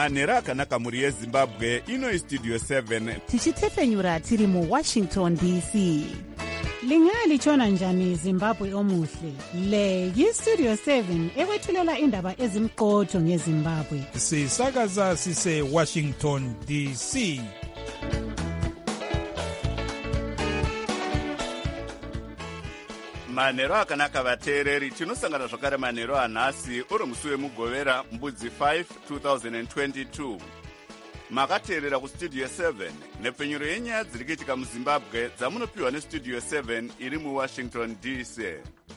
manhero akanaka mhuri yezimbabwe. Ino istudio 7 tichitepfenyura tiri muwashington dc. Lingalitshona njani Zimbabwe omuhle? Le yistudio 7 ekwethulela indaba ezimqotho ngeZimbabwe. Sisakaza sise Washington DC. manhero akanaka vateereri, tinosangana zvakare manhero anhasi uri musi wemugovera mbudzi 5 2022. Makateerera kustudio 7 nepfenyuro yenyaya dziri kuitika muzimbabwe dzamunopiwa nestudio 7 iri muwashington dc.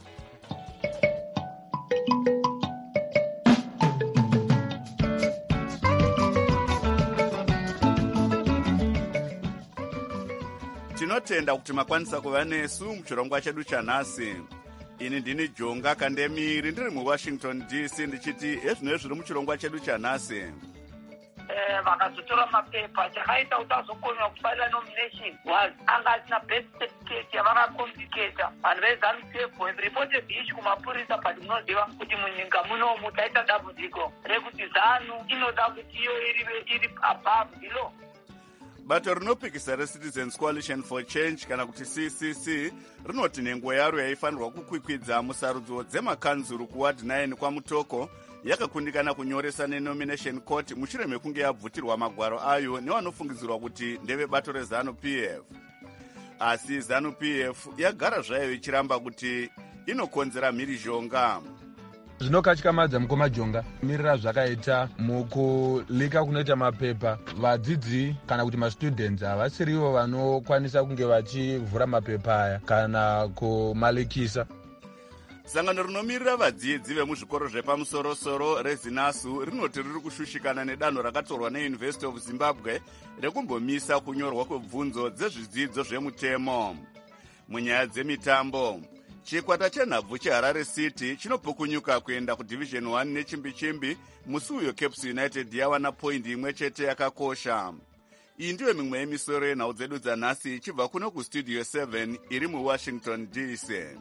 Tinotenda kuti makwanisa kuva nesu muchirongwa chedu chanhasi. Ini ndini Jonga Kandemiri ndiri muwashington dc ndichiti ezvino zviri muchirongwa chedu chanhasi. Vakazotora mapepa chakaita kuti azokonywa kufarira nomination was anga asina birth certificate yavakakomplicata. Vanhu veZANU-PF have reported the issue kumapurisa, but munoziva kuti munyika munomu taita dambudziko rekuti ZANU inoda kuti iyo iri above the law. Bato rinopikisa reCitizens Coalition for Change kana kuti CCC rinoti nhengo yaro yaifanirwa kukwikwidza musarudzo dzemakanzuru kuward 9 kwaMutoko yakakundikana kunyoresa nenomination court mushure mekunge yabvutirwa magwaro ayo nevanofungidzirwa kuti ndeve bato reZANU-PF. Asi ZANU-PF yagara zvayo ichiramba kuti inokonzera mhirizhonga. Zvinokatyamadza mukoma Jonga mirira zvakaita mukulika kunoita mapepa. Vadzidzi kana kuti mastudents havasirivo vanokwanisa kunge vachivhura mapepa aya kana kumalikisa. Sangano rinomirira vadzidzi vemuzvikoro zvepamusorosoro reZINASU rinoti riri kushushikana nedanho rakatorwa neUniversity of Zimbabwe rekumbomisa kunyorwa kwebvunzo dzezvidzidzo zvemutemo. Munyaya dzemitambo, chikwata chenhabvu cheHarare City chinopukunyuka kuenda kuDivision 1 nechimbi-chimbi. Musi uyo Caps United yawana poindi imwe chete yakakosha. Iyi ndiyo mimwe yemisoro yenhau dzedu dzanhasi ichibva kuno kustudio 7 iri muwashington dc.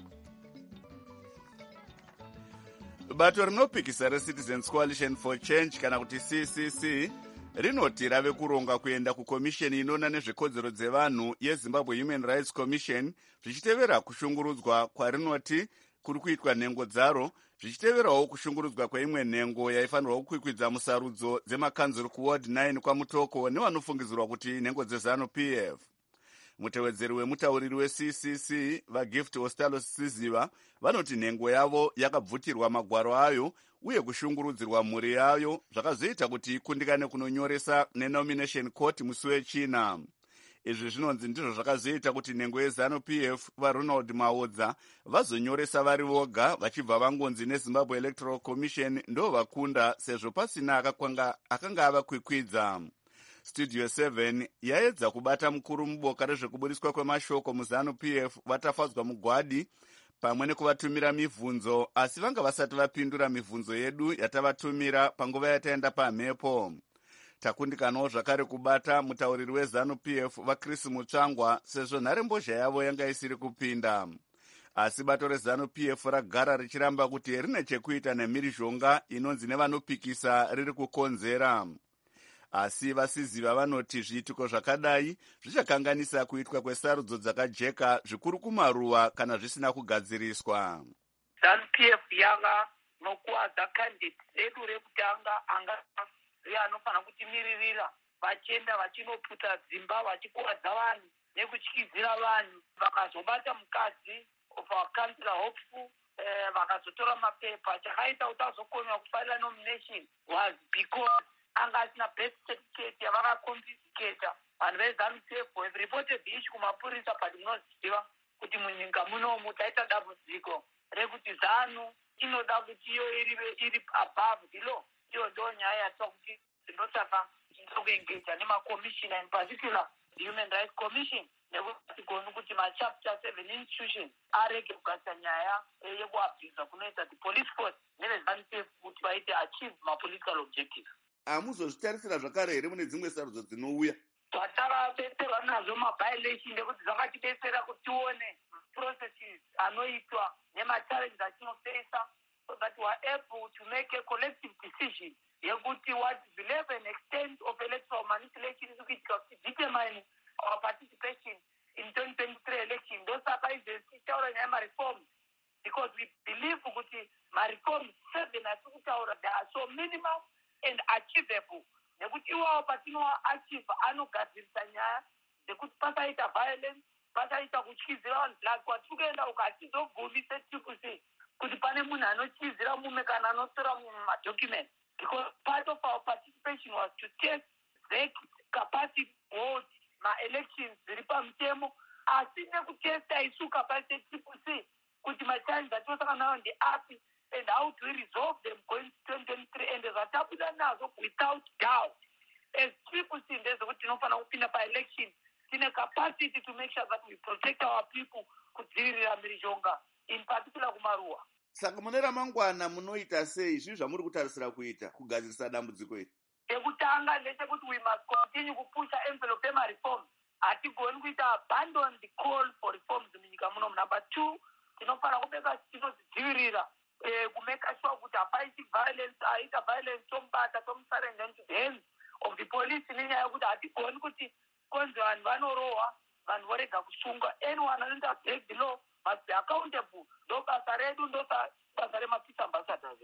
Bato rinopikisa reCitizens Coalition for Change kana kuti CCC rinoti rave kuronga kuenda kukomisheni inoona nezvekodzero dzevanhu yeZimbabwe Human Rights Commission zvichitevera kushungurudzwa kwarinoti kuri kuitwa nhengo dzaro, zvichiteverawo kushungurudzwa kweimwe nhengo yaifanirwa kukwikwidza musarudzo dzemakanzuru kuward 9 kwaMutoko nevanofungidzirwa kuti nhengo dzeZANU-PF. Mutevedzeri wemutauriri weCCC vaGift Ostalo Siziva vanoti nhengo yavo yakabvutirwa magwaro ayo uye kushungurudzirwa mhuri yayo zvakazoita kuti ikundikane kunonyoresa nenomination court musi wechina. Izvi zvinonzi ndizvo zvakazoita kuti nhengo yeZANU-PF vaRonald Maodza vazonyoresa vari voga vachibva vangonzi neZimbabwe Electoral Commission ndo vakunda sezvo pasina akanga avakwikwidza. Studio 7 yaedza kubata mukuru muboka rezvekubudiswa kwemashoko muZANU-PF vatafadzwa mugwadi pamwe nekuvatumira mibvunzo, asi vanga vasati vapindura mibvunzo yedu yatavatumira panguva yataenda pamhepo. Takundikanawo zvakare kubata mutauriri weZANU-PF vaChris Mutsvangwa sezvo nharembozha yavo yanga isiri kupinda. Asi bato reZANU-PF ragara richiramba kuti rine chekuita nemhirizhonga inonzi nevanopikisa riri kukonzera. Asi vasiziva vanoti zviitiko zvakadai zvichakanganisa kuitwa kwesarudzo dzakajeka zvikuru kumaruwa kana zvisina kugadziriswa. ZANU-PF yava nokuwadza candidate redu rekutanga anga anofanira kutimiririra vachienda vachinoputa dzimba vachikuwadza vanhu nekutyizira vanhu. Vakazobata mukadzi of our councillor Hopeful, vakazotora mapepa. Chakaita kuti azokonywa kufarira nomination was because anga asina birth certificate yavakakomplicata. Vanhu veZANU-PF have reported the issue kumapurisa, but munoziva kuti munyika munomu taita dambudziko rekuti ZANU inoda kuti iyo iri above the law. Iyo ndo nyaya yatwa kuti tinotaka kuengeja nemakomishina, in particular the Human Rights Commission, nekuti gonu kuti machapter 7 institutions arege kugadzira nyaya yekuabhiza kunoita the police force neveZANU-PF kuti vaite achieve mapolitical objectives. Amuzozvitarisira zvakare here mune dzimwe sarudzo dzinouya? Takabetserwa nazvo maviolation nekuti zvakatibetsera kuti tione processes anoitwa nemachallenges atinofesa so that we are able to make a collective decision yekuti what the level and extent of electoral manipulation is going to determine our participation in 2023 election. Those are by the reforms, because we believe that my reforms 7 they are so minimal and achievable. Nekuti iwawo patinowa achieve anogadzirisa nyaya dzekuti pasaita violence, pasaita kutyizira vanhu like kwatikuenda ukatizobvumisa TPC kuti pane munhu anotyizira mume kana anotora mumwe madocument, because part of our participation was to test the capacity board ma-elections dziri pamutemo, asi nekutesta isu capacity TPC kuti machallenges atinosangana nawo ndeapi and how do we resolve them going to 2023, and zvatabuda nazvo without doubt as TPC ndezvekuti tinofanira kupinda pa-election tine capacity to make sure that we protect our people kudzivirira mhirizhonga in particular kumaruwa. Saka mune ramangwana munoita sei zvi zvamuri kutarisira kuita kugadzirisa dambudziko iri? Ekutanga ndechekuti we must continue kupusha envelope yemareforms. Hatigoni kuita abandon the call for reforms munyika muno. Number 2, tinofanira kubeka tinodzivirira kumeka sure kuti hapaiti violence, aita violence tomubata tomusarenda into the hands of the police, nenyaya yekuti hatigoni kuti konzi vanhu vanorohwa vanhu vorega kusunga. Anyone anoita break the law must be accountable. Ndo basa redu, ndo basa rema-peace ambassadors.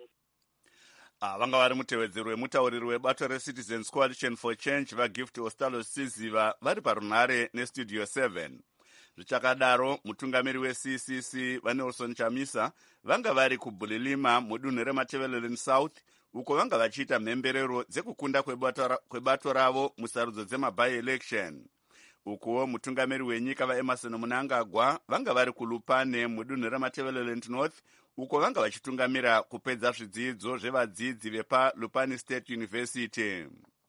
Vanga vari mutevedzeri wemutauriri webato reCitizens Coalition for Change vaGift Ostalo Siziva vari parunhare nestudio 7. Zvichakadaro mutungamiri weCCC vaNelson Chamisa vanga vari kuBulilima mudunhu reMatabeleland South, uko vanga vachiita mhemberero dzekukunda kwebato ravo musarudzo dzema-by-election. Ukuwo mutungamiri wenyika vaEmerson Mnangagwa vanga vari kuLupane mudunhu reMatabeleland North, uko vanga vachitungamira kupedza zvidzidzo zvevadzidzi vepaLupane State University.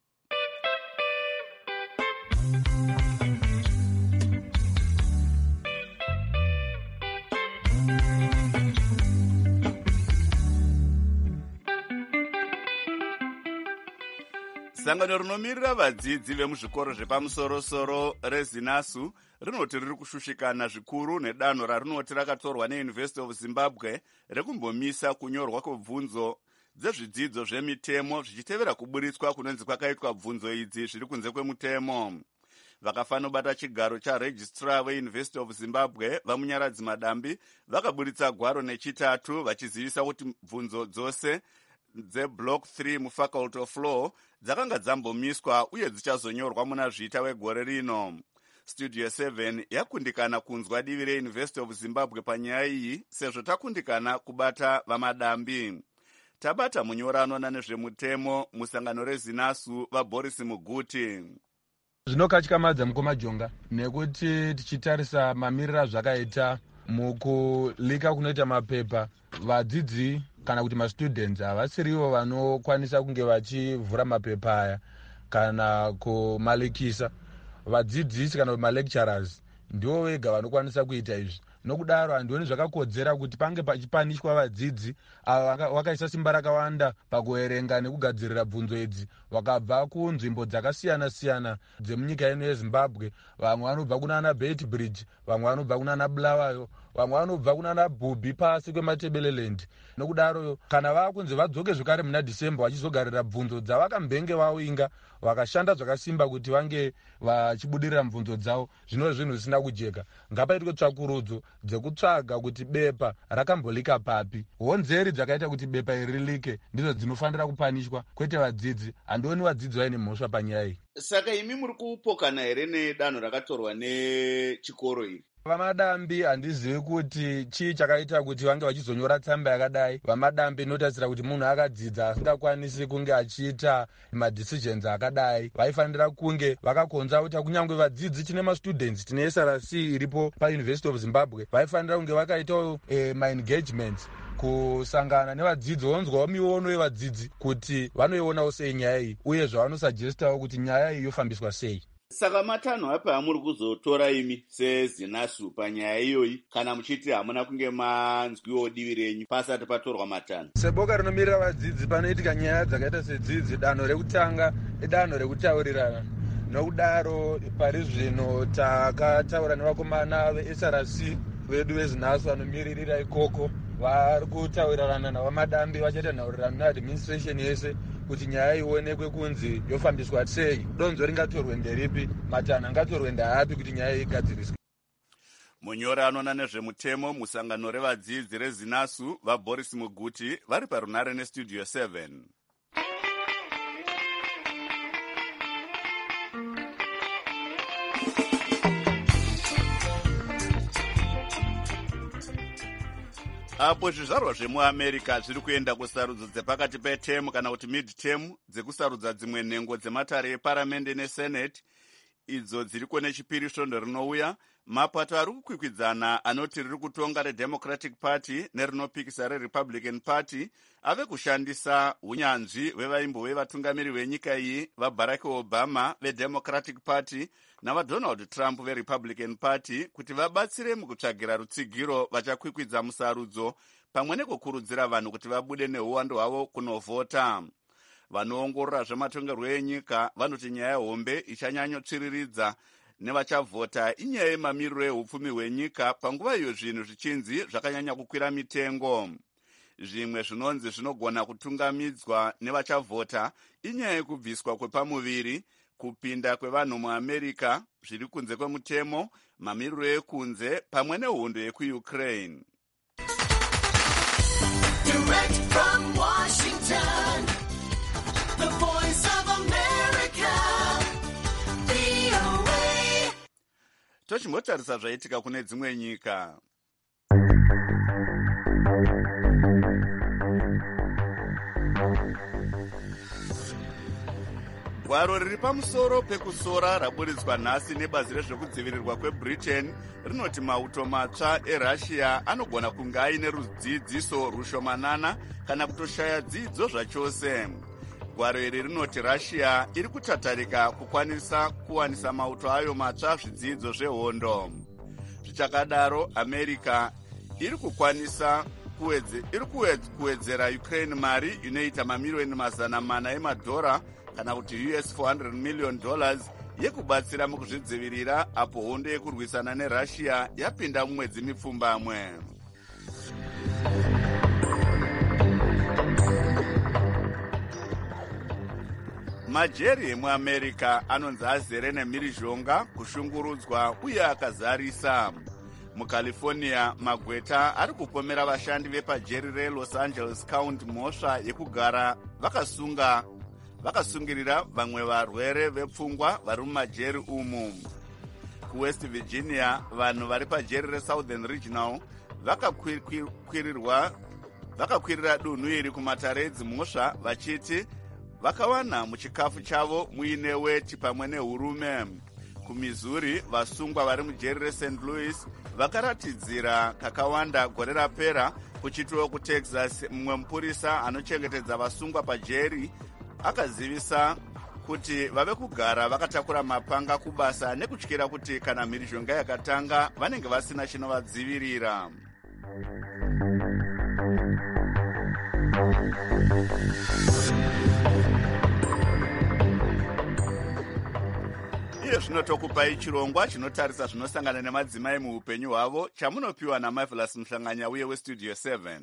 Sangano rinomirira vadzidzi vemuzvikoro zvepamusoro-soro reZinasu rinoti riri kushushikana zvikuru nedanho rarinoti rakatorwa neUniversity of Zimbabwe rekumbomisa kunyorwa kwebvunzo dzezvidzidzo zvemitemo zvichitevera kuburitswa kunonzi kwakaitwa bvunzo idzi zviri kunze kwemutemo. Vakafanobata chigaro charegistrar weUniversity of Zimbabwe vamunyaradzi Madambi vakaburitsa gwaro nechitatu vachizivisa kuti bvunzo dzose dzeblock 3 mufaculty of law dzakanga dzambomiswa uye dzichazonyorwa muna Zvita wegore rino. Studio 7 yakundikana kunzwa divi reUniversity of Zimbabwe panyaya iyi sezvo takundikana kubata vaMadambi. Tabata munyorano nezvemutemo musangano reZinasu vaBoris Muguti. Zvinokatyamadza mukomajonga nekuti tichitarisa mamiriro azvakaita mukulika kunoita mapepa, vadzidzi kana kuti mastudents havasirivo vanokwanisa kunge vachivhura mapepa aya kana kumalikisa. Vadzidzisi kana malecturers ndivo vega vanokwanisa kuita izvi. Nokudaro handioni zvakakodzera kuti pange pachipanishwa vadzidzi ava vakaisa simba rakawanda pakuerenga nekugadzirira bvunzo idzi, vakabva kunzvimbo dzakasiyana-siyana dzemunyika ino yeZimbabwe. Vamwe vanobva kunana Beitbridge, vamwe vanobva kunana Bulawayo, vamwe vanobva kunana Bhubi pasi kweMatabeleland. Nokudaro kana vakunzi vadzoke zvekare muna December vachizogarira bvunzo dzavakambenge vawinga, vakashanda zvakasimba kuti vange vachibudirira bvunzo dzavo, zvino zvinhu zvisina kujeka. Ngapaitwe tsvakurudzo dzekutsvaga kuti bepa rakambolika papi. Honzeri dzakaita kuti bepa iri rilike ndidzo dzinofanira kupanishwa, kwete vadzidzi. Handioni vadzidzi vaine mhosva panyaya iyi. Saka imi muri kupokana here nedanho rakatorwa nechikoro iri? VaMadambi handizivi kuti chii chakaita kuti vange vachizonyora tsamba yakadai. VaMadambi inotarisira kuti munhu akadzidza asingakwanisi kunge achiita madecisions akadai. Vaifanira kunge vakakonza kuti kunyange vadzidzi tine mastudents tine SRC iripo paUniversity of Zimbabwe vaifanira kunge vakaitawo maengagements kusangana nevadzidzi vonzwawo miono yevadzidzi kuti vanoionawo sei nyaya iyi uye zvavanosugestawo kuti nyaya iyi yofambiswa sei. Saka matanho apa amuri kuzotora imi seZinasu panyaya iyoyi kana muchiti hamuna kunge manzwiwo divi renyu pasati patorwa matanho? Seboka rinomirira vadzidzi panoitika nyaya dzakaita sedzidzi, danho rekutanga idanho rekutaurirana. Nokudaro pari zvino takataura nevakomana veSRC vedu veZinasu vanomiririra ikoko vari kutaurirana navamadambi vachatanaurira neadministration yese kuti nyaya ionekwe kunzi yofambiswa sei, donzvo ringatorwe nderipi, matanho angatorwe ndaapi kuti nyaya igadziriswe. munyori anoona nezvemutemo musangano revadzidzi rezinasu vaboris muguti vari parunare nestudio 7. apo zvizvarwa zvemuamerica zviri kuenda kusarudzo dzepakati petemu kana kuti mid-term dzekusarudza dzimwe nhengo dzematare eparamende nesenate, idzo dziriko nechipiri svondo rinouya, mapato ari kukwikwidzana anoti riri kutonga redemocratic party nerinopikisa rerepublican party ave kushandisa unyanzvi hwevaimbove vatungamiri venyika iyi vabarack obama vedemocratic party navadonald trump verepublican party kuti vabatsire mukutsvagira rutsigiro vachakwikwidza musarudzo pamwe nekukurudzira vanhu kuti vabude neuwandu hwavo kunovhota. vanoongorora zvematongerwo enyika vanoti nyaya hombe ichanyanyotsviriridza nevachavhota inyaya yemamiriro ehupfumi hwenyika panguva iyo zvinhu zvichinzi zvakanyanya kukwira mitengo. zvimwe zvinonzi zvinogona kutungamidzwa nevachavhota inyaya yekubviswa kwepamuviri, kupinda kwevanhu muamerica zviri kunze kwemutemo, mamiriro ekunze pamwe nehondo yekuukraine. Direct from Washington, the voice of America, VOA. tochimbotarisa zvaitika kune dzimwe nyika. gwaro riri pamusoro pekusora raburitswa nhasi nebazi rezvekudzivirirwa kwebritain rinoti mauto matsva erussia anogona kunge aine rudzidziso rushomanana kana kutoshaya dzidzo zvachose. gwaro iri rinoti russia iri kutatarika kukwanisa kuwanisa mauto ayo matsva zvidzidzo zvehondo. zvichakadaro america iri kuwedzera ukraine mari inoita mamiliyoni mazana mana emadhora kana kuti US $400 million yekubatsira mukuzvidzivirira apo hondo yekurwisana nerussia yapinda mumwedzi mipfumbamwe. majeri emuamerica anonzi azere nemhirizhonga, kushungurudzwa uye akazarisa. mucalifornia magweta ari kupomera vashandi vepajeri relos angeles county mhosva yekugara vakasungirira vamwe varwere vepfungwa vari mumajeri umu. kuwest virginia vanhu vari pajeri resouthern regional vakakwirira dunhu iri kumatare edzimhosva vachiti vakawana muchikafu chavo muine weti pamwe nehurume. kumissouri vasungwa vari mujeri rest louis vakaratidzira kakawanda gore rapera. kuchitiwo kutexas mumwe mupurisa anochengetedza vasungwa pajeri akazivisa kuti vave kugara vakatakura mapanga kubasa nekutyira kuti kana mhirizhonga yakatanga vanenge vasina chinovadzivirira. iyo zvinotokupai chirongwa chinotarisa zvinosangana nemadzimai muupenyu hwavo chamunopiwa naMarvelous Mhlanganya uye westudio 7.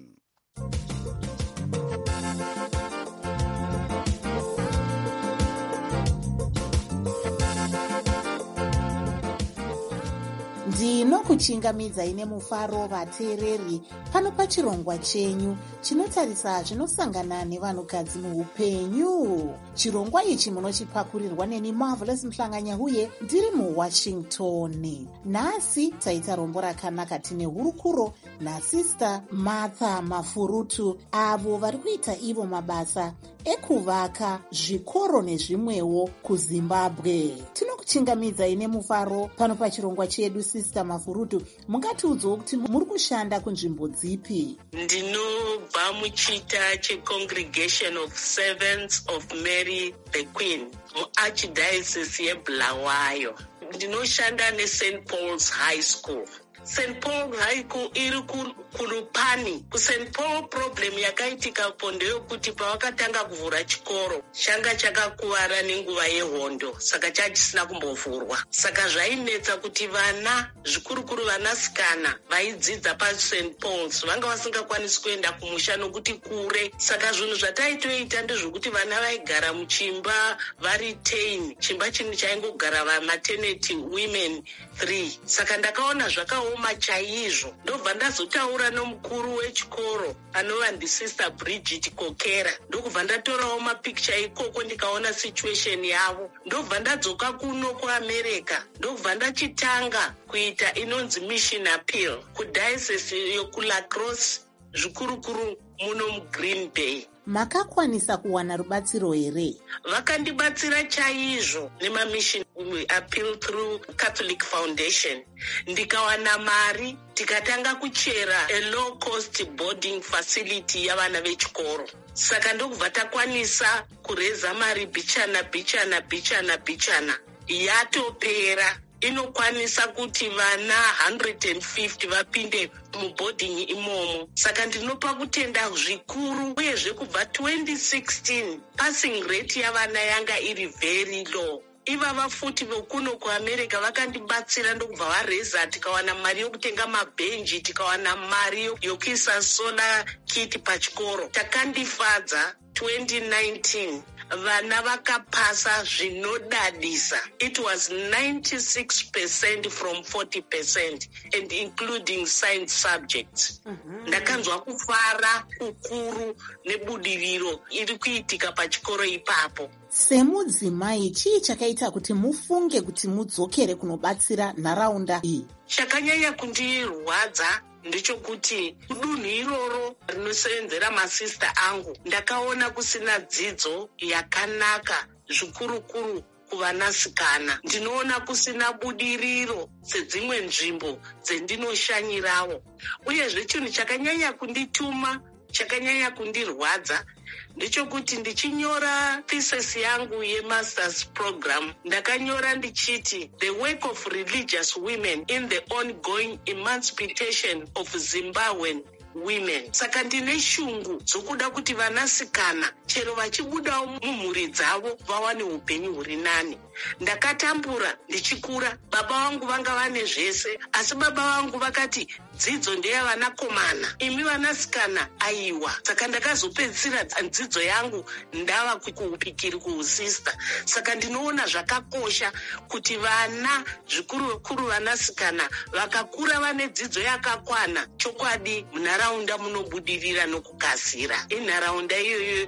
ndinokuchingamidzai nemufaro vateereri pano pachirongwa chenyu chinotarisa zvinosangana nevanhukadzi muupenyu. chirongwa ichi munochipakurirwa neni Marvelous Mhlanganya uye ndiri muwashington. nhasi taita rombo rakanaka tine hurukuro nasista Martha Mafurutu avo vari kuita ivo mabasa ekuvaka zvikoro nezvimwewo kuZimbabwe. tinokuchingamidzai nemufaro pano pachirongwa chedu. Sista Mafurutu, mungatiudzawo kuti muri kushanda kunzvimbo dzipi? ndinobva muchita cheCongregation of Servants of Mary the Queen muarchdiocese yeBulawayo. ndinoshanda neSt Paul's High School. St Paul High School iri kurupani kuSt Paul. Problem yakaitika ndeyokuti pavakatanga kuvhura chikoro changa chakakuvara nenguva yehondo, saka chachisina kumbovhurwa. Saka zvainetsa kuti vana, zvikurukuru vanasikana vaidzidza paSt Paul's vanga vasingakwanisi kuenda kumusha nokuti kure. Saka zvinhu zvataitoita ndezvokuti vana vaigara muchimba vari 10, chimba chimwe chaingogara maternity women 3. Saka ndakaona zvakaoma chaizvo. Ndobva ndazotaura nomukuru wechikoro anova ndiSister Bridget Kokera. Ndokubva ndatorawo mapicture ikoko ndikaona situation yavo. Ndobva ndadzoka kuno kuAmerica. Ndobva ndachitanga kuita inonzi mission appeal kudiocese yokuLa Crosse, zvikurukuru muno muGreen Bay. Makakwanisa kuwana rubatsiro here? Vakandibatsira chaizvo nemamission appeal through Catholic Foundation. Ndikawana mari, tikatanga kuchera a low cost boarding facility yavana vechikoro. Saka ndokubva takwanisa kureza mari bichana yatopera. Inokwanisa kuti vana 150 vapinde muboarding imomo. Saka ndinopa kutenda zvikuru, uyezve kubva 2016 passing rate yavana yanga iri very low. Ivava futi vokuno kuAmerica vakandibatsira ndokubva vareza, tikawana mari yokutenga mabhenji, tikawana mari yokuisa solar kit pachikoro. Takandifadza 2019 vana vakapasa zvinodadisa. It was 96% from 40% and including science subjects. Ndakanzwa kufara kukuru nebudiriro iri kuitika pachikoro ipapo. Semudzimai, chii chakaita kuti mufunge kuti mudzokere kunobatsira nharaunda iyi? Chakanyanya kundirwadza ndichokuti dunhu iroro rinosevenzera masista angu ndakaona kusina dzidzo yakanaka, zvikurukuru kuvanasikana. Ndinoona kusina budiriro sedzimwe nzvimbo dzendinoshanyirawo. Uyezve chinhu chakanyanya kundituma, chakanyanya kundirwadza ndichokuti ndichinyora thesis yangu yemasters program ndakanyora ndichiti the work of religious women in the ongoing emancipation of Zimbabwean women. Saka ndine shungu dzokuda kuti vanasikana chero vachibudawo mumhuri dzavo vawane upenyu huri nani. Ndakatambura ndichikura, baba vangu vanga vane zvese, asi baba vangu vakati dzidzo ndeyavanakomana, imi vanasikana aiwa. Saka ndakazopedzisira dzidzo yangu ndava kuupikiri kuusista. Saka ndinoona zvakakosha kuti vana, zvikurukuru vanasikana, vakakura vane dzidzo yakakwana, chokwadi munharaunda munobudirira nokukasira. Inharaunda iyoyo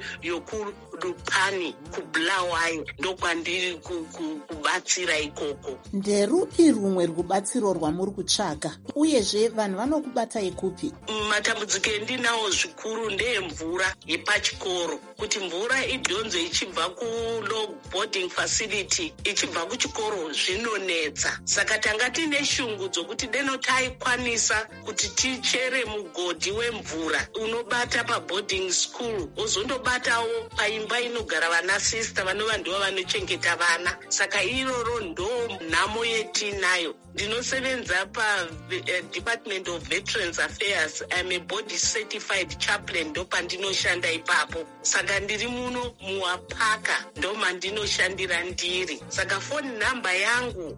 yokurupani kuBulawayo ndokwandiri kubatsira ikoko. Nderupi rumwe rubatsiro rwamuri kutsvaga? Uyezve vanhu vanokubatai kupi? Matambudziko endinawo zvikuru ndeyemvura yepachikoro. Kuti mvura idhonzo ichibva kulow boarding facility ichibva kuchikoro zvinonetsa. Saka tanga tine shungu dzokuti deno taikwanisa kuti tichere mugodhi wemvura unobata paboarding school wozondobatawo paimba inogara vanasista vanova ndivo vanochengeta vana. Saka iroro ndo nhamo yetinayo. Ndinosevenza Department of Veterans Affairs. I'm a body certified chaplain, ndo pandinoshanda ipapo. Saka ndiri muno muwapaka ndo mandinoshandira ndiri. Saka phone number yangu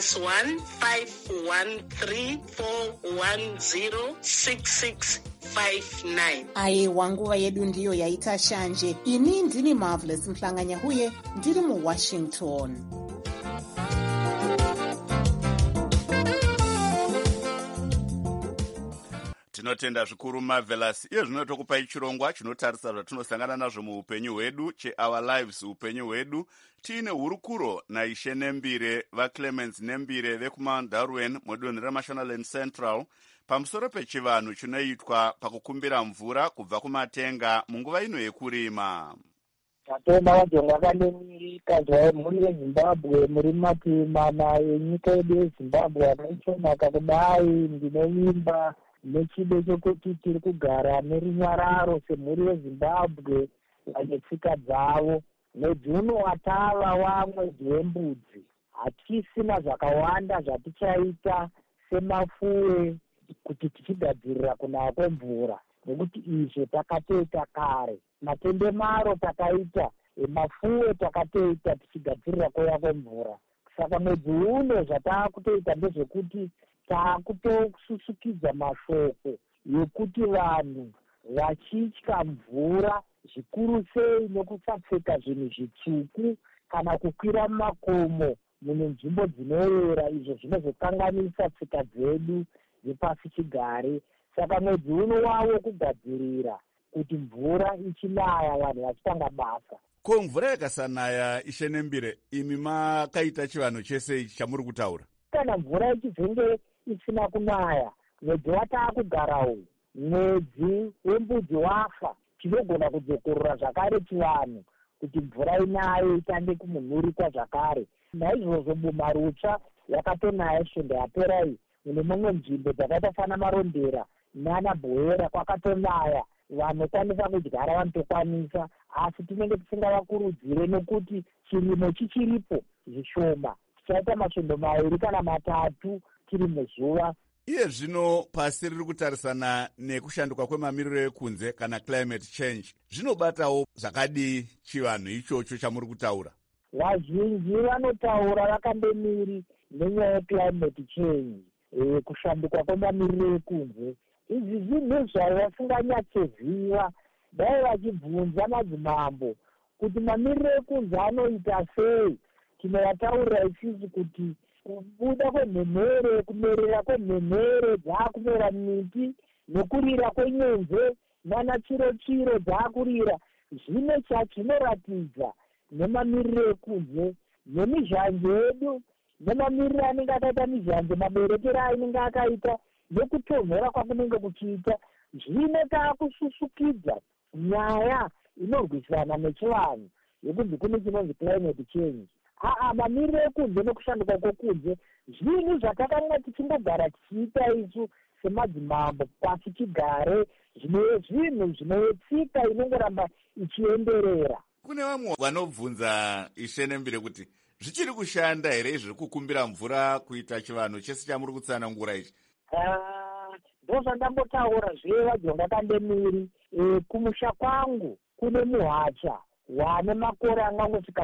+1 513410665. Aiwa, nguva yedu ndiyo yaita shanje. Ini ndini Marvelous Mhlanganyahuye, ndiri muWashington. Tinotenda zvikuru Marvelous. Iyo zvino tokupai chirongwa chinotarisa zvatinosangana nazvo muupenyu hwedu, cheOur Lives upenyu hwedu. Tiine hurukuro naIshe Nembire, vaClemens Nembire vekuMount Darwin mudunhu reMashonaland Central pamusoro pechivanhu chinoitwa pakukumbira mvura kubva kumatenga munguva ino yekurima. Matenda wajonga kandemika zvaye mhuri yeZimbabwe muri mativi mana enyika yedu yeZimbabwe akaisvonaka kudai. Ndinovimba nechido chokuti tiri kugara nerunyararo semhuri yeZimbabwe vane tsika dzavo. Mwedzi uno watava wamwedzi wembudzi. Hatisina zvakawanda zvatichaita semafuwe, kuti tichigadzirira kunaya kwemvura, nekuti izvo takatoita kare. Matendemaro takaita, mafuwe takatoita tichigadzirira kuya kwemvura. Saka mwedzi uno zvataakutoita ndezvekuti taakutosusukidza mashoko yekuti vanhu vachitya mvura zvikuru sei nekusapfeka zvinhu zvitsvuku kana kukwira mumakomo mune nzvimbo dzinoyera, izvo zvinozokanganisa tsika dzedu dzepasi chigare. Saka mwedzi uno wavo kugadzirira kuti mvura ichinaya vanhu vachitanga basa. Ko mvura yakasanaya Ishenembire, imi makaita chivanhu chese ichi chamuri kutaura? Kana mvura ichizenge isina kunaya, mwedzi wataakugara uyu, mwedzi wembudzi wafa, tinogona kudzokorora zvakare chivanhu kuti mvura inaye itange kumunhurikwa zvakare. Naizvozvo bumarutsva yakatonaya svondo yapera iyi, mune mumwe nzvimbo dzakaita fana Marondera nana Bhoera kwakatonaya, vanokwanisa kudyara vanotokwanisa, asi tinenge tisingavakurudzire nekuti chirimo chichiripo zvishoma. Tichaita masvondo 2 kana 3 tiri muzuva. Iye zvino pasi riri kutarisana nekushanduka kwemamiriro ekunze kana climate change, zvinobatawo zvakadii chivanhu ichocho chamuri kutaura? Vazhinji vanotaura vakandemiri nenyaya yeclimate change, kushanduka kwemamiriro ekunze. Izvi zvinhu zvavo vasinganyatsoziva, dai vachibvunza madzimambo kuti mamiriro ekunze anoita sei. Tinovataurira isisi kuti kubuda kwemhemhere, kumerera kwemhemhere dzaakumera miti, nokurira kwenyenze nana chiro dzaakurira, zvine chachinoratidza nemamiriro ekunze, nemizhanje yedu, nemamiriro anenge akaita mizhanje, maberekero ainenge akaita, nekutonhora kwakunenge kuchiita, zvine taakususukidza nyaya inorwisana nechivanhu yokunzi kune chinonzi climate change. Mamiriro ekunze nekushanduka kwokunze zvinhu zvatakanga tichingogara tichiita isu semadzimambo pasi chigare, zvinhu zvinetsika inongoramba ichienderera. Kune vamwe vanobvunza Ishenembire kuti zvichiri kushanda here zviri kukumbira mvura kuita chivanhu chese chamuri kutsanangura ichi? Ndozvandambotaura zvevajonga kandemiri. Kumusha kwangu kune muhacha wane makore angangosvika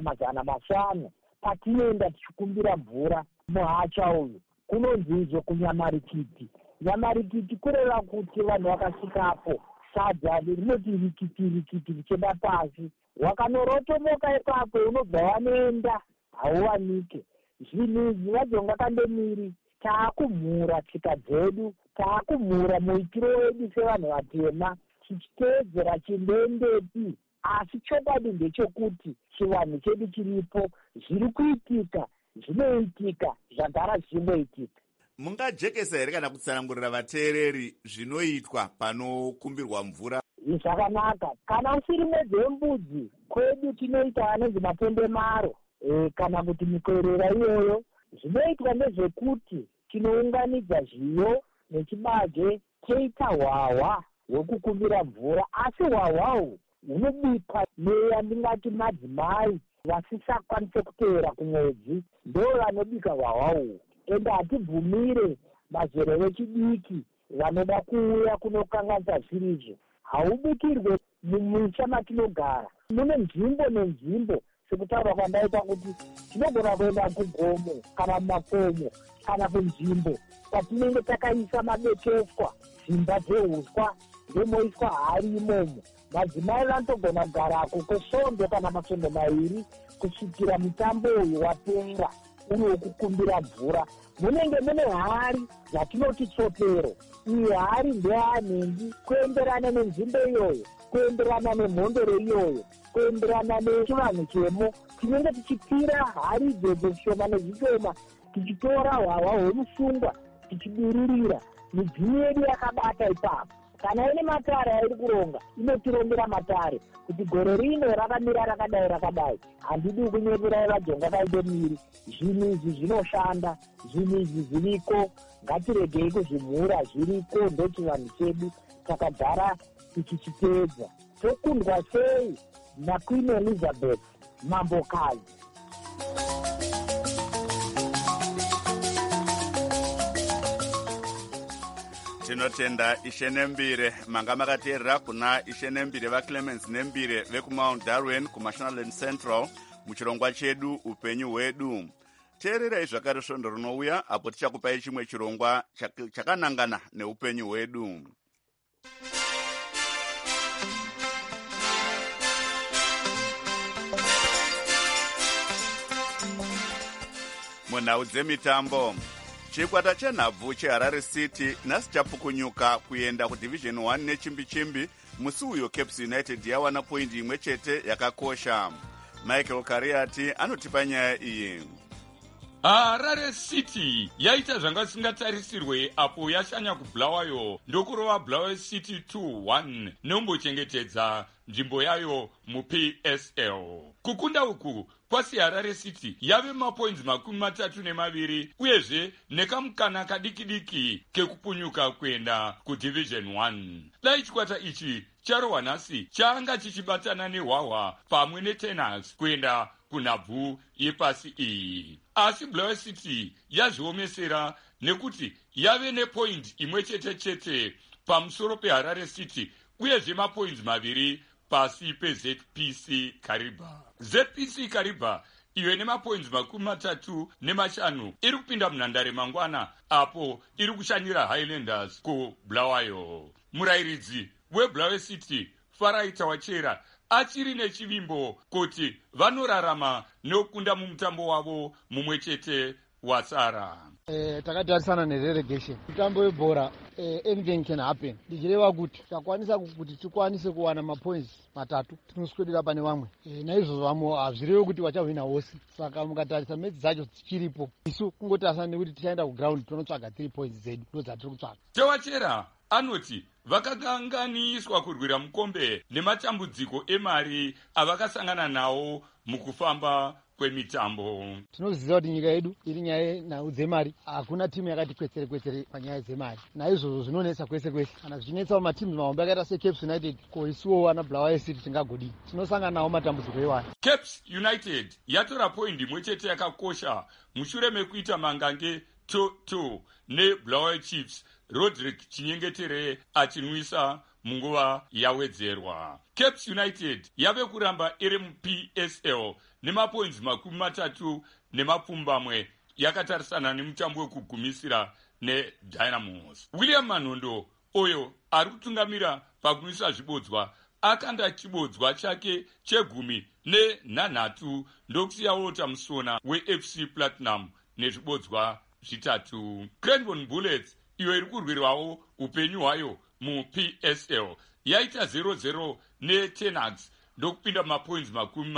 500 patinoenda tichikumbira mvura. Muhacha uyu kunonzi izvo kunyamarikiti. Nyamarikiti kureva kuti vanhu vakasvikapo sadza rinoti rikiti richienda pasi, wakanorotomoka ipapo unobva wanoenda hauwanike. Zvinhu izvi vajonga kandemiri taakumhura tsika dzedu, taakumhura muitiro wedu sevanhu vatema, tichiteedzera chindeendepi. Asi chokwadi ndechekuti chivanhu chedu chiripo, zviri kuitika, zvinoitika, zvagara zvichingoitika. Mungajekesa here kana kutsanangurira vateereri zvinoitwa panokumbirwa mvura? Zvakanaka. Kana usiri mwedzi wembudzi, kwedu tinoita anonzi matendemaro, kana kuti mikwerera iyoyo. Zvinoitwa ndezvekuti tinounganidza zviyo nechibage toita hwahwa hwekukumbira mvura, asi hwahwahu hunobikwa neyandingati madzimai vasisakwanise kuteera kumwedzi, ndo vanobika hwahwahu. Ende hatibvumire mazero vechidiki vanoda kuuya kunokanganisa zvirizvo. Haubikirwe mumusha matinogara. Mune nzvimbo nenzvimbo, sekutaura kwandaita kuti tinogona kuenda kugomo kana mumakomo kana kunzvimbo kwatinenge takaisa mabekeswa, dzimba dzeuswa, ndemoiswa hari imomo. Madzimai vanotogona kugarako kwesvondo kana masvondo 2 kusvikira mutambo uyu wapera uri wekukumbira mvura. Munenge mune hari dzatinoti tsotero. Iyi hari ndeyanhengi kuenderana nenzvimbo iyoyo, kuenderana nemhondoro iyoyo, kuenderana nechivanhu chemo. Tinenge tichipira hari idzodzo zvishoma nezvishoma, tichitora hwahwa hwemusungwa tichiburirira. Midziyo yedu yakabata ipapo. Kana ine matare airi kuronga, inotirongera matare kuti gore rino rakamira rakadai. Handidi kunyeperai vajonga kandemiri. Zvinhu izvi zvinoshanda, zvinhu izvi zviriko, ngatiregei kuzvimhura, zviriko, ndochivanhu chedu takagara tichichiteedza. Tokundwa sei naQueen Elizabeth, mambokazi. tinotenda Ishe Nembire manga makateerera kuna Ishe Nembire vaClemens Nembire vekumount Darwin kuMashonaland Central muchirongwa chedu upenyu hwedu. Teererai zvakare svondo rinouya apo tichakupai chimwe chirongwa chakanangana neupenyu hwedu. Munhau dzemitambo, chikwata chenhabvu cheHarare City nhasi chapukunyuka kuenda kuDivision 1 nechimbi-chimbi. Musi uyo Caps United yawana poindi imwe chete yakakosha. Michael Kariati anotipa nyaya iyi. Harare City yaita zvanga singatarisirwe apo yashanya kuBulawayo ndokurova Bulawayo City 2-1 nembochengetedza nzvimbo yayo muPSL. Kukunda uku kwasi Harare City yave mapoints 32 uyezve nekamukana kadiki-diki kekupunyuka kuenda kuDivision 1. Dai chikwata ichi charohwa nhasi changa chichibatana neHwahwa pamwe neTenhas kuenda kunhabvu yepasi iyi. Asi Bulawayo City yazviomesera nekuti yave nepoint imwe chete pamusoro peHarare City uyezve mapoints 2 pasi peZPC Kariba. ZPC Kariba iyo nemapoints 35 iri kupinda munhandare mangwana apo iri kushanyira Highlanders kuBulawayo. Murayiridzi weBulawayo City Faraita Wachera achiri nechivimbo kuti vanorarama nekukunda mumutambo wavo mumwe chete wasara. Takatarisana nerelegation. Mutambo webhora anything can happen. Ndichireva kuti takwanisa kuti tikwanise kuwana mapoints 3 tinoswedera pane vamwe. Naizvozvo vamwe hazvirevi kuti vachahwina wose. Saka mukatarisa metsi dzacho dzichiripo. Isu kungotarisana nekuti tichaenda kuground tonotsvaga 3 points zedu ndodzatiri kutsvaga. Tewachera anoti vakakanganiswa kurwira mukombe nematambudziko emari avakasangana nawo mukufamba kwemitambo. Tinoziva kuti nyika yedu iri nyaya yenhau dzemari, hakuna timu yakati kwetsere panyaya dzemari. Naizvozvo zvinonetsa kwese. Kana zvichinetsa matimu mahombe akaita seCaps United, ko isuwo wana Bulawayo City tingagodii? Tinosangana nawo matambudziko iwaya. Caps United yatora poindi imwe chete yakakosha mushure mekuita mangange 2-2 neBulawayo Chiefs, Roderick Chinyengetere achinwisa munguva yawedzerwa. Caps United yave kuramba iri muPSL nemapoints 30 yakatarisana nemutambo wekugumisira neDynamos. William Manondo oyo ari kutungamira pakunwisa zvibodzwa akanda chibodzwa chake che10 ndokusiyawo tamusona weFC Platinum nezvibodzwa 3. Cranbourne Bullets iyo iri kurwirwawo upenyu hwayo muPSL yaita 0-0 neTenhas ndokupinda mapoints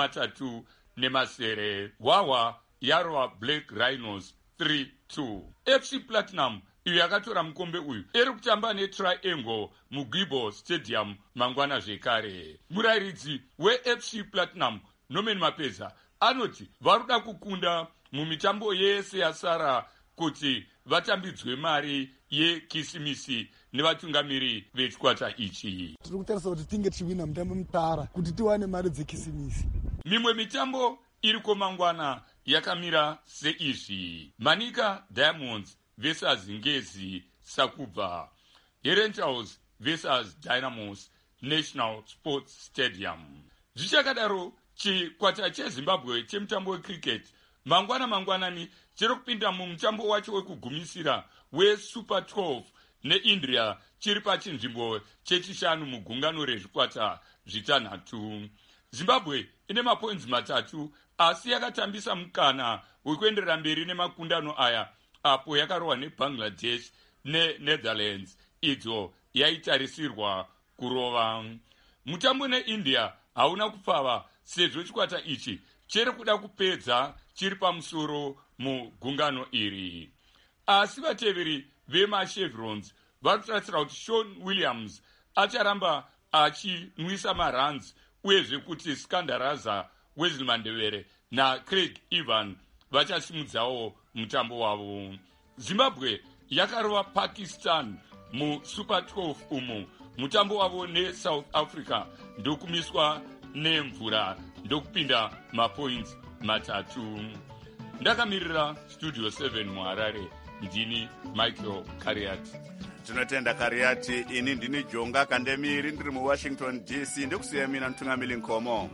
30. Hwahwa yarova Black Rhinos 3-2. FC Platinum iyo yakatora mukombe uyu iri kutamba neTriangle muGuibo Stadium mangwana zvekare. Murayiridzi weFC Platinum Norman Mapeza anoti varuda kukunda mumitambo yese yasara kuti vatambidzwe mari yekisimisi nevatungamiri vechikwata ichi. Tiri kutarisa kuti tinge tichivina mutambo mutara kuti tiwane mari dzekisimisi. Mimwe mitambo iri komangwana yakamira seizvi: Manika Diamonds versus Ngezi Sakubva, Herentals versus Dynamos National Sports Stadium. Zvichakadaro, chikwata cheZimbabwe chemutambo wecricket mangwanani chiri kupinda mumutambo wacho wekugumisira weSuper 12 neIndia chiri pachinzvimbo chechishanu mugungano rezvikwata 6. Zimbabwe ine mapoints 3 asi yakatambisa mukana wekuenderera mberi nemakundano aya apo yakarohwa neBangladesh neNetherlands idzo yaitarisirwa kurova. Mutambo neIndia hauna kupfava sezvo chikwata ichi chiri kuda kupedza chiri pamusoro mugungano iri. Asi vateveri vemachevrons vari kutarisira kuti Sean Williams acharamba achinwisa maruns uyezve kuti Skandaraza Wesley Mandevere naCraig Evan vachasimudzawo mutambo wavo. Zimbabwe yakarova Pakistan muSuper 12 umu mutambo wavo neSouth Africa ndokumiswa nemvura ndokupinda mapoints 3. Ndakamirira Studio 7 muHarare, ndini Michael Kariat. tinotenda Kariati. Ini ndini Jonga Kandemiri ndiri muWashington DC. Ndikusiya mina Mtungamili Nkomo.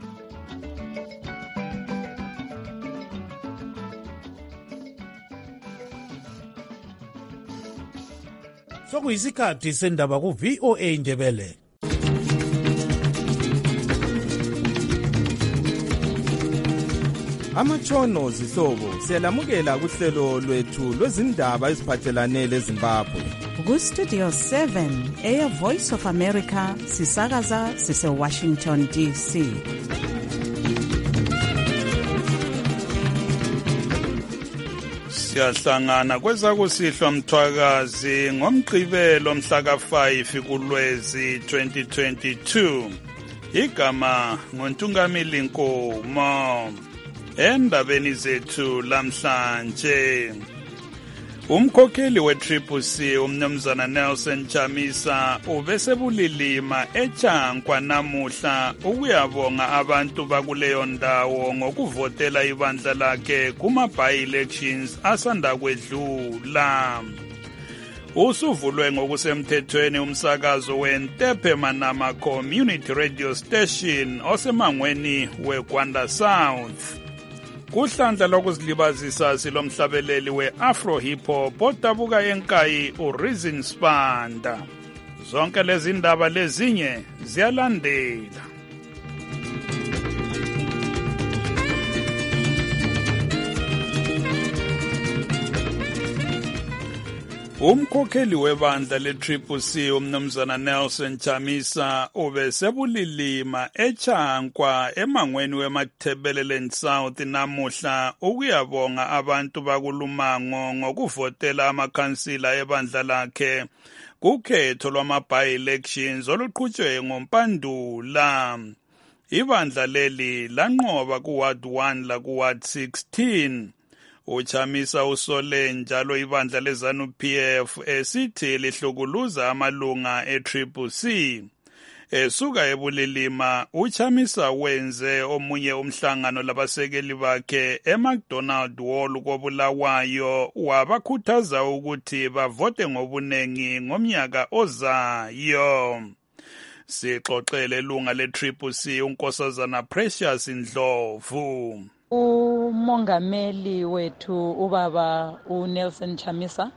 Sokuyisikhathi sendaba ku VOA Ndebele. Amatshono zihlobo siyalamukela kuhlelo lwethu lwezindaba eziphathelane leZimbabwe. Ku Studio 7 Air Voice of America sisakaza sise Washington DC. Siyahlangana kwezakusihlwa Mthwakazi ngomgqibelo mhla ka5 kuLwezi 2022. Igama ngoNtungamili Nkomo. Endabeni zethu lamhlanje, umkhokheli we-CCC umnumzana Nelson Chamisa ubesebulilima eChankwa namuhla ukuyabonga abantu bakuleyo ndawo ngokuvotela ibandla lakhe kuma-by-elections asanda kwedlula. Usuvulwe ngokusemthethweni umsakazo weNtepe Manama Community Radio Station osemangweni weGwanda South. Kuhlandla lokuzilibazisa silomhlabeleli we-Afro Hip Hop odabuka enkayi uReason Spanda. Zonke lezi ndaba lezinye ziyalandela. Umkhokheli webandla le-CCC umnumzana Nelson Chamisa ubesebulilima eChankwa emangweni weMathebeleland South namuhla ukuyabonga abantu bakulumango ngokuvotela amakhansila ebandla lakhe kukhetho lwama-by-elections oluqhutshwe ngoMpandula. Ibandla leli lanqoba kuWard 1 lakuWard 16. Uchamisa usole njalo ibandla leZANU-PF esithi lihlukuluza amalunga e-CCC. Esuka ebulilima, Uchamisa wenze omunye umhlangano labasekeli bakhe eMcDonald Hall koBulawayo wabakhuthaza ukuthi bavote ngobunengi ngomnyaka ozayo. Sixoxele ilunga le-CCC uNkosazana Precious Ndlovu. Umongameli wethu ubaba uNelson Chamisa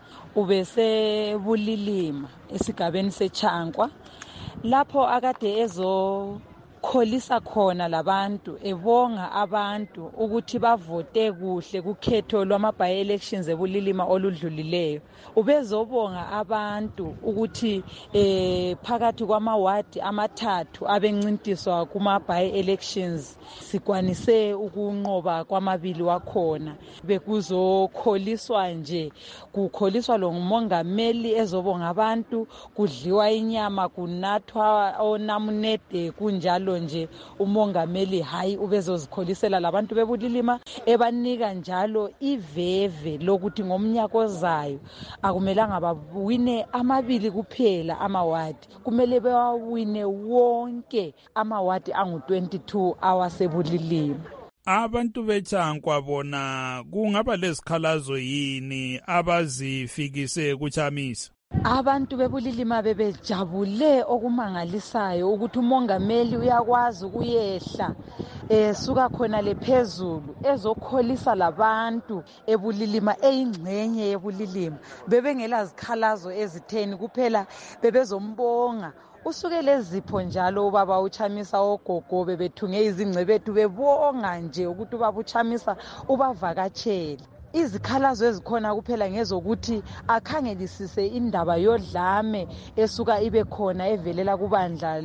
ubesebulilima esigabeni seChankwa lapho akade ezokholisa khona labantu ebonga abantu ukuthi bavote kuhle kukhetho lwama-by-elections ebulilima oludlulileyo. Ubezobonga abantu ukuthi phakathi kwamawadi amathathu abencintiswa kuma-by-elections sikwanise ukunqoba kwamabili wakhona. Bekuzokholiswa nje, kukholiswa lo ngumongameli ezobonga abantu, kudliwa inyama, kunathwa onamunede, kunjalo nje umongameli hayi ubezozikholisela labantu bebulilima ebanika njalo iveve lokuthi ngomnyaka ozayo akumelanga bawine amabili kuphela amawadi, kumele bawine wonke amawadi angu-22 awasebulilima. Abantu beChankwa bona kungaba lezikhalazo yini abazifikise kuChamisa? Abantu bebulilima bebejabule okumangalisayo ukuthi umongameli uyakwazi ukuyehla suka khona lephezulu ezokholisa labantu ebulilima eyingxenye yebulilima. Bebengela zikhalazo ezitheni kuphela bebezombonga. Usuke lezipho njalo ubaba uChamisa ogogo bebethunge izingcebethu bebonga nje ukuthi ubaba uChamisa ubavakatshele. Izikhalazo ezikhona kuphela ngezokuthi akhangelisise indaba yodlame esuka ibe khona evelela kubandla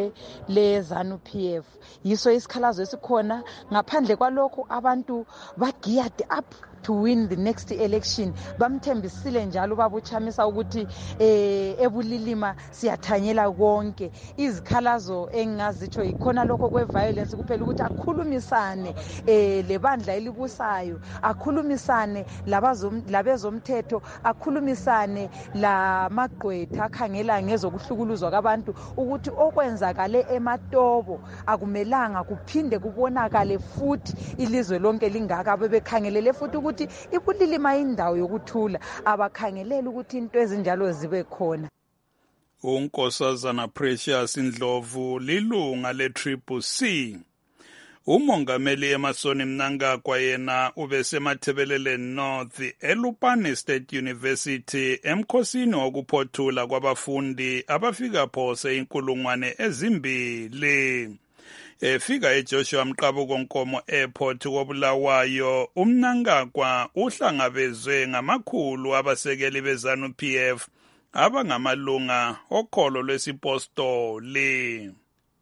leZANU-PF. Yiso isikhalazo esikhona. Ngaphandle kwalokho abantu bageared up to win the next election. Bamthembisile njalo ubaba uChamisa ukuthi ebulilima siyathanyela konke. Izikhalazo engingazitsho ikhona lokho kweviolence kuphela ukuthi akhulumisane lebandla elibusayo, akhulumisane labezomthetho, akhulumisane lamagqwetha akhangela ngezokuhlukuluzwa kwabantu ukuthi okwenzakale eMatobo akumelanga kuphinde kubonakale futhi ilizwe lonke lingaka. Bebekhangelele futhi ukuthi iBulilima indawo yokuthula abakhangeleli ukuthi into ezinjalo zibe khona. uNkosazana Precious Ndlovu lilunga le-CCC. Umongameli Emerson Mnangagwa yena ubesemathebeleleni North eLupane State University emkhosini wokuphothula kwabafundi abafika phose inkulungwane ezimbili. Efika eJoshua Mqabuko Nkomo Airport koBulawayo, uMnangagwa uhlangabezwe ngamakhulu abasekeli beZANU-PF abangamalunga okholo lwesipostoli.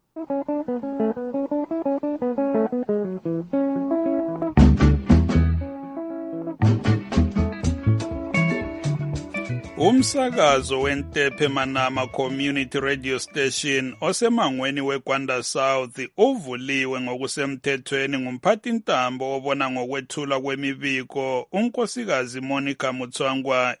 Umsakazo weNtepe Manama Community Radio Station osemangweni weGwanda South uvuliwe ngokusemthethweni ngumphathintambo obona ngokwethula kwemibiko unkosikazi Monica Mutswangwa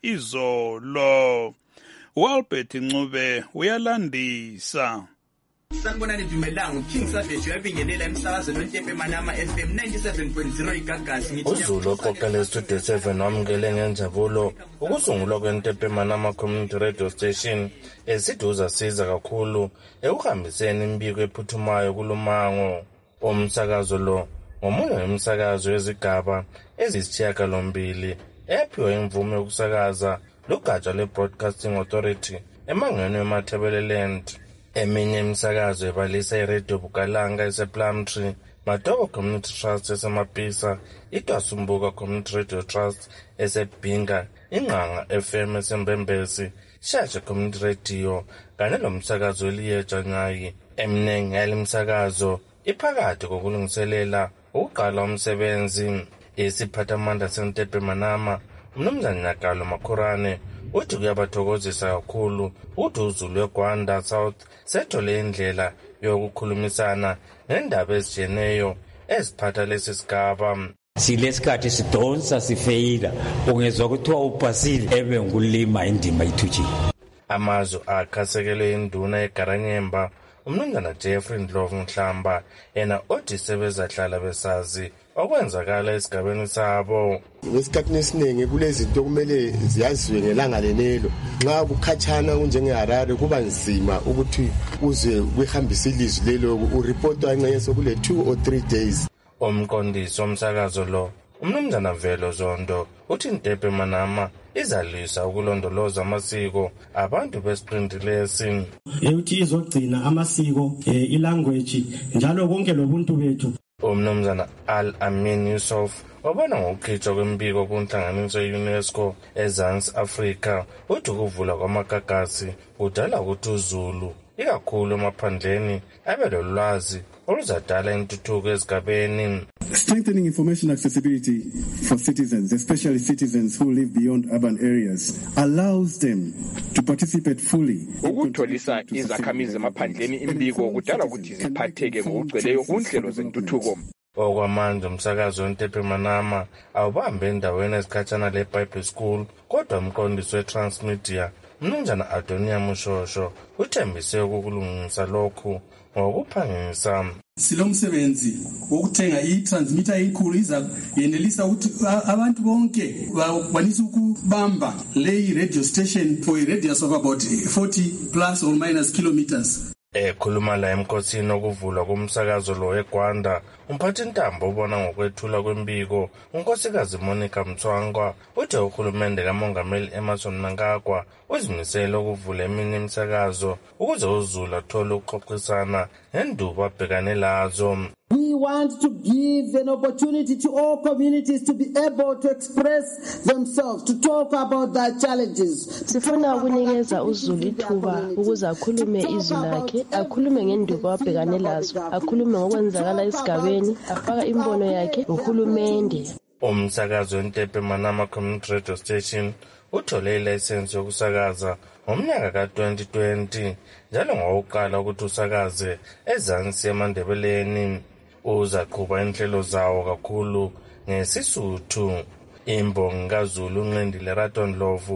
izolo. uAlbert Ncube uyalandisa. Sanibonani Dumelang, King Savage uyabingelela emsakazweni weNtepe Manama FM 97.0 iGagasi. uZulu oqoqele Studio 7 wamukele ngenjabulo ukusungulwa kweNtepe Manama Community Radio Station esiduza siza kakhulu ekuhambiseni imbiko ephuthumayo kulumango. Umsakazo lo ngomunye wemsakazo yezigaba ezisishiyagalombili ephiwe imvume yokusakaza lugatsha le-Broadcasting Authority emangweni weMatabeleland. Eminye imisakazo ebalisa iRadio Bukalanga esePlumtree, Matobo Community Trust eseMapisa, iDwasumbuka Community Radio Trust eseBhinga, Ingqanga FM esembembezi, Shasha Community Radio kanye nomsakazo eliyeja Nyayi. Eminengi yale misakazo iphakathi kokulungiselela ukuqala umsebenzi. Isiphathamandla seNtepe Manama uMnumzane Nyakalo Makhurane uthi kuyabathokozisa kakhulu ukuthi uZulu weGwanda South sethole indlela yokukhulumisana ngendaba ezijeneyo eziphatha lesi sigaba. Silesikhathi sidonsa sifeyila ungezwa kuthiwa uPhasile ebe ngulima indima ithutshile. Amazwi akhasekele induna eGaranyemba uMnumzana Jeffrey Ndlovu Mhlamba yena othi sebezahlala besazi okwenzakala esigabeni sabo. Ngesikhathi esiningi kulezinto kumele ziyaziwe ngelanga lenelo. Nxa kukhatshana kunjengeHarare kuba nzima ukuthi uze kuhambise ilizwi lelo ureport angeke kule 2 or 3 days. Umqondisi womsakazo lo uMnumzana Velo Zondo uthi iNtepe Manama izalisa ukulondoloza amasiko abantu beSprindlesi. Uthi izogcina amasiko ilanguage njalo konke lobuntu bethu. uMnumzana Al-Amin Yusuf wabona ngokukhitshwa kwembiko kunhlanganiso ye-UNESCO eZansi Afrika uthi ukuvula kwamagagasi kudala ukuthi uZulu ikakhulu emaphandleni abe lolwazi oluzadala intuthuko ezigabeni. Strengthening information accessibility for citizens, especially citizens who live beyond urban areas, allows them to participate fully. Ukutholisa izakhamizi emaphandleni imbiko kudala ukuthi ziphatheke ngokugcweleyo kunhlelo zentuthuko. Okwamanje umsakazo weNtepe Manama awubambe endaweni ezikhatshana leBible School kodwa umqondisi weTransmedia uMnumzana Adonia Mushosho uthembise ukulungisa lokhu ngokuphangisa. Silomsebenzi wokuthenga itransmitter enkulu yenelisa ukuthi abantu bonke bakwanise ukubamba le radio station for a radius of about 40 plus or minus kilometers. Ekhuluma la emkhosini okuvulwa komsakazo lo eGwanda, umphathintambo obona ngokwethula kwembiko unkosikazi Monica Mutswangwa uthi uhulumende kaMongameli Emerson Mnangagwa uzimisele ukuvula eminye imisakazo ukuze uZulu athole ukuxoxisana ngendubo abhekane lazo. We want to give an opportunity to all communities to be able to express themselves, to talk about their challenges. Sifuna ukunikeza uZulu ithuba ukuze akhulume izwi lakhe, akhulume ngendubo abhekane lazo, akhulume ngokwenzakala esigabeni, afaka imbono yakhe uhulumende. Umsakazo weNtepe Manama Community Radio Station uthole ilayisensi yokusakaza ngomnyaka ka-2020 njalo ngowokuqala ukuthi usakaze eZansi eMandebeleni. Uzaqhuba inhlelo zawo kakhulu ngeSisuthu. Imbongi kaZulu uNqendile Raton Ndlovu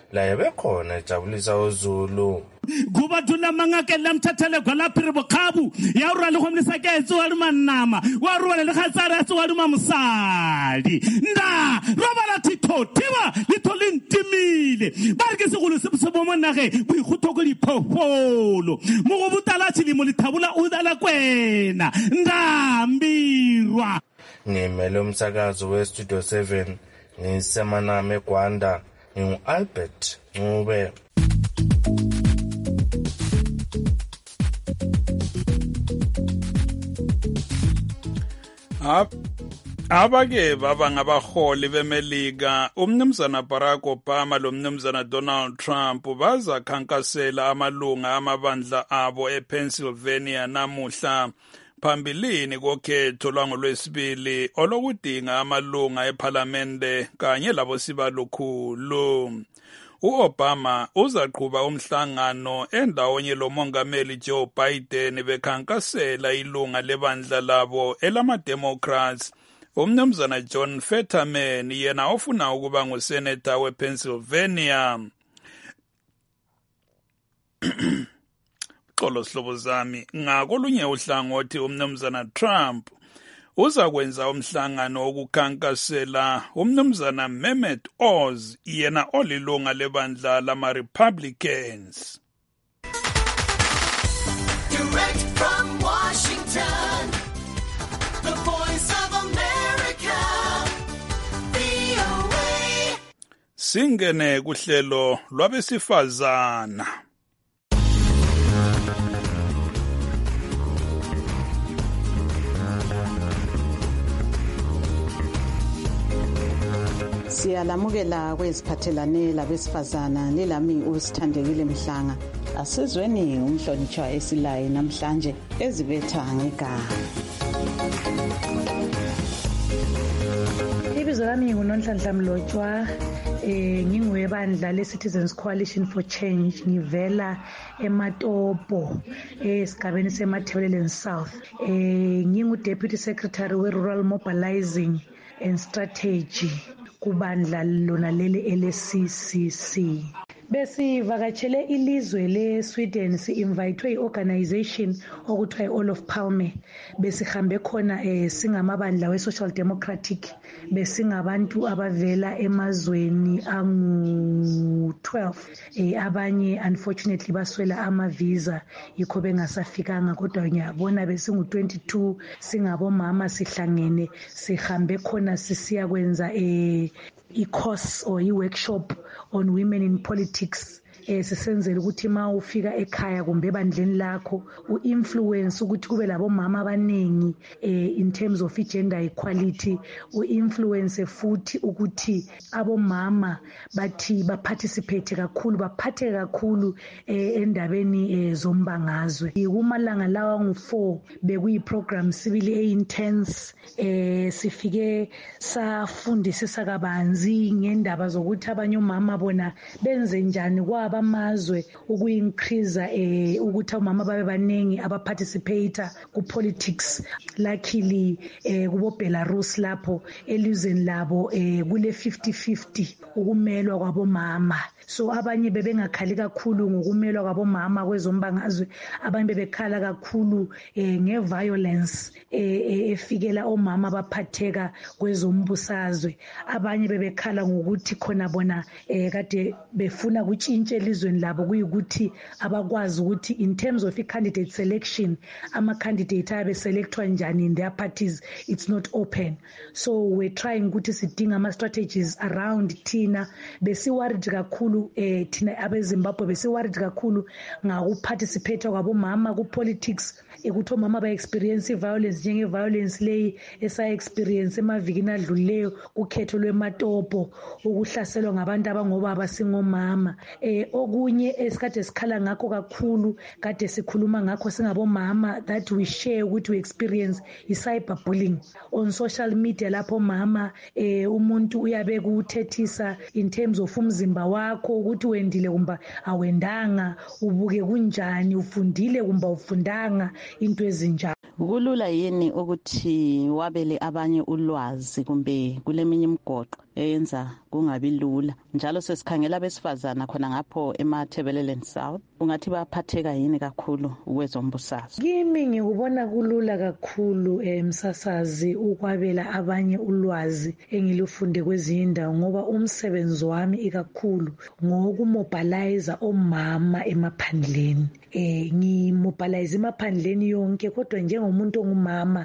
laye bekhona ejabulisa uZulu. Guba tuna mangake lamthathele gwalaphiri bokhabu ya urwa le khomlisa ke etso wa manama wa urwa le khatsara etso wa mamsadi nda robala thitho tiba litholintimile ba ke segolo se bo monage bo ikhuthoko diphofolo mo go butala tshilimo lithabula o dala kwena nda mbirwa ngimele umsakazo we Studio 7 ngisemaname eGwanda ngingu-Albert Ncube. Abake baba ngabaholi bemelika umnumzana Barack Obama lo mnumzana Donald Trump baza khankasela amalunga amabandla abo ePennsylvania namuhla phambilini kokhetho lwangolwesibili olokudinga amalunga eParliamente kanye labo sibalukhulu. U-Obama uzaqhuba umhlangano endawonye lomongameli Joe Biden bekhankasela ilunga lebandla labo elama-Democrats umnumzana John Fetterman yena ofuna ukuba nguseneta wePennsylvania. Xolo sihlobo zami, ngakolunye uhlangothi umnumzana Trump uzakwenza umhlangano wokukhankasela umnumzana Mehmet Oz yena olilunga lebandla lama-Republicans. Direct from Washington, the voice of America, VOA. Singene kuhlelo lwabesifazana. Siyalamukela kweziphathelane labesifazana lelami uSithandekile Mhlanga. Asizweni umhlonitshwa esilaye namhlanje ezibetha ngegama. Ibizo lami nguNonhlanhla Mlotshwa, ngingwebandla leCitizens Coalition for Change, ngivela eMatopo esigabeni seMathebeleni South. Ngingu-Deputy Secretary we-Rural Mobilizing and Strategy kubandla lona leli LCCC. Besivakatshele ilizwe leSweden, si-invitwe i-organization okuthiwa i-Olof Palme. Besihambe khona singamabandla we-Social Democratic, besingabantu abavela emazweni angu-12. Abanye unfortunately baswela ama-visa yikho bengasafikanga, kodwa ngiyabona besingu-22 singabomama sihlangene sihambe khona sisiya kwenza i-course or i-workshop on women in politics. Sisenzela ukuthi ma ufika ekhaya kumbe ebandleni lakho u-influence ukuthi kube labomama abaningi in terms of gender equality, u-influence futhi ukuthi abomama bathi baparticipate kakhulu, baphathe kakhulu endabeni zombangazwe. Kumalanga lawa ngu4 bekuyi-program sibili e-intense, sifike safundisisa kabanzi ngendaba zokuthi abanye omama bona benze njani kwaba amazwe uku-increase ukuthi omama babe baningi abaparticipate ku-politics. Luckily kubo Belarus lapho elizweni labo kule 50-50 ukumelwa kwabomama. So abanye bebengakhali kakhulu ngokumelwa kwabomama kwezombangazwe, abanye bebekhala kakhulu nge-violence efikela omama abaphatheka kwezombusazwe. Abanye bebekhala ngokuthi khona bona kade befuna kutshintshe elizweni labo kuyikuthi abakwazi ukuthi in terms of i-candidate selection ama-candidate ayabe selectwa njani in their parties, it's not open. So we're trying ukuthi sidinga ama-strategies around thina. Besiworried kakhulu thina abezimbabwe besiworried kakhulu ngakuparticipate kwabomama ku-politics, ukuthi omama ba-experience i-violence njenge-violence leyi esa-experience emavikini adlulileyo kukhetho lweMatopo, ukuhlaselwa ngabantu abangobaba singomama. Okunye esikade sikhala ngakho kakhulu, kade sikhuluma ngakho singabomama, that we share ukuthi we experience i-cyberbullying on social media, lapho mama umuntu uyabe kuthethisa in terms of umzimba wakho ukuthi wendile kumba awendanga, ubuke kunjani, ufundile kumba ufundanga, into ezinjalo. Kulula yini ukuthi wabele abanye ulwazi kumbe kuleminye imgoqo eyenza kungabi lula. Njalo sesikhangela abesifazana khona ngapho eMathebeleland South, ungathi baphatheka yini kakhulu kwezombusazwe? Kimi ngikubona kulula kakhulu Msasazi ukwabela abanye ulwazi engilufunde kwezinye indawo, ngoba umsebenzi wami ikakhulu ngokumobilize omama emaphandleni. Ngimobilize emaphandleni yonke, kodwa njengomuntu ongumama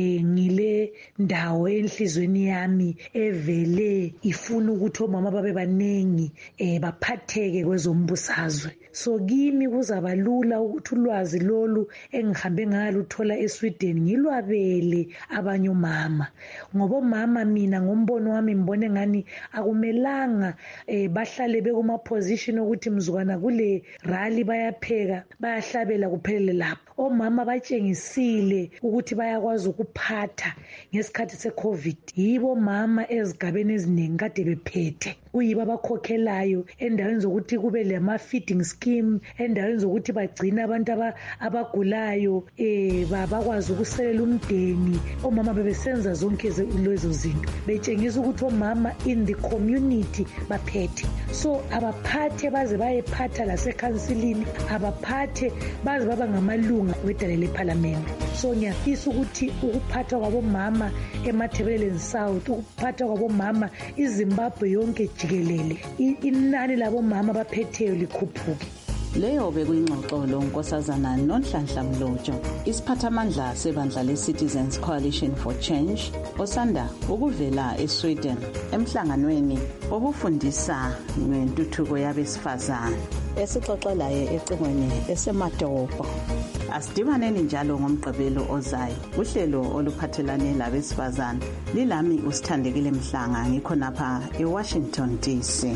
ngile ndawo enhlizweni yami evele ifuna ukuthi omama babe baningi baphatheke kwezombusazwe. So kimi kuzaba lula ukuthi ulwazi lolu engihambe ngaluthola eSweden ngilwabele abanye omama, ngoba omama mina ngombono wami ngibone ngani akumelanga bahlale bekuma position ukuthi mzukwana kule rally bayapheka bayahlabela kuphelele lapho. Omama batshengisile ukuthi bayakwazi ukuphatha ngesikhathi seCovid. Yibo mama ezigabeni eziningi kade bephethe, kuyibo abakhokhelayo endaweni zokuthi kube lama feeding scheme, endaweni zokuthi bagcina abantu abagulayo bakwazi ukuselela umndeni. Omama bebesenza zonke lezo zinto, betshengisa ukuthi omama in the community baphethe. So abaphathe baze bayephatha lasekhansilini, abaphathe baze baba ngamalunga wedale leParliament. So ngiyafisa ukuthi ukuphatha kwabomama eMathebeleland South, ukuphatha kwabomama iZimbabwe yonke jikelele, inani labomama baphetheyo likhuphuke. Leyo bekuyingxoxo lonkosazana Nonhlanhla Mlojo, isiphathamandla sebandla le-Citizens Coalition for Change, osanda ukuvela eSweden emhlanganweni obufundisa ngentuthuko yabesifazane. Esixoxelayo ecingweni eseMatopo. Asidibaneni njalo ngomgqibelo ozayo. Uhlelo oluphathelane labesifazane lilami uSithandekile Mhlanga, ngikhonapha eWashington DC.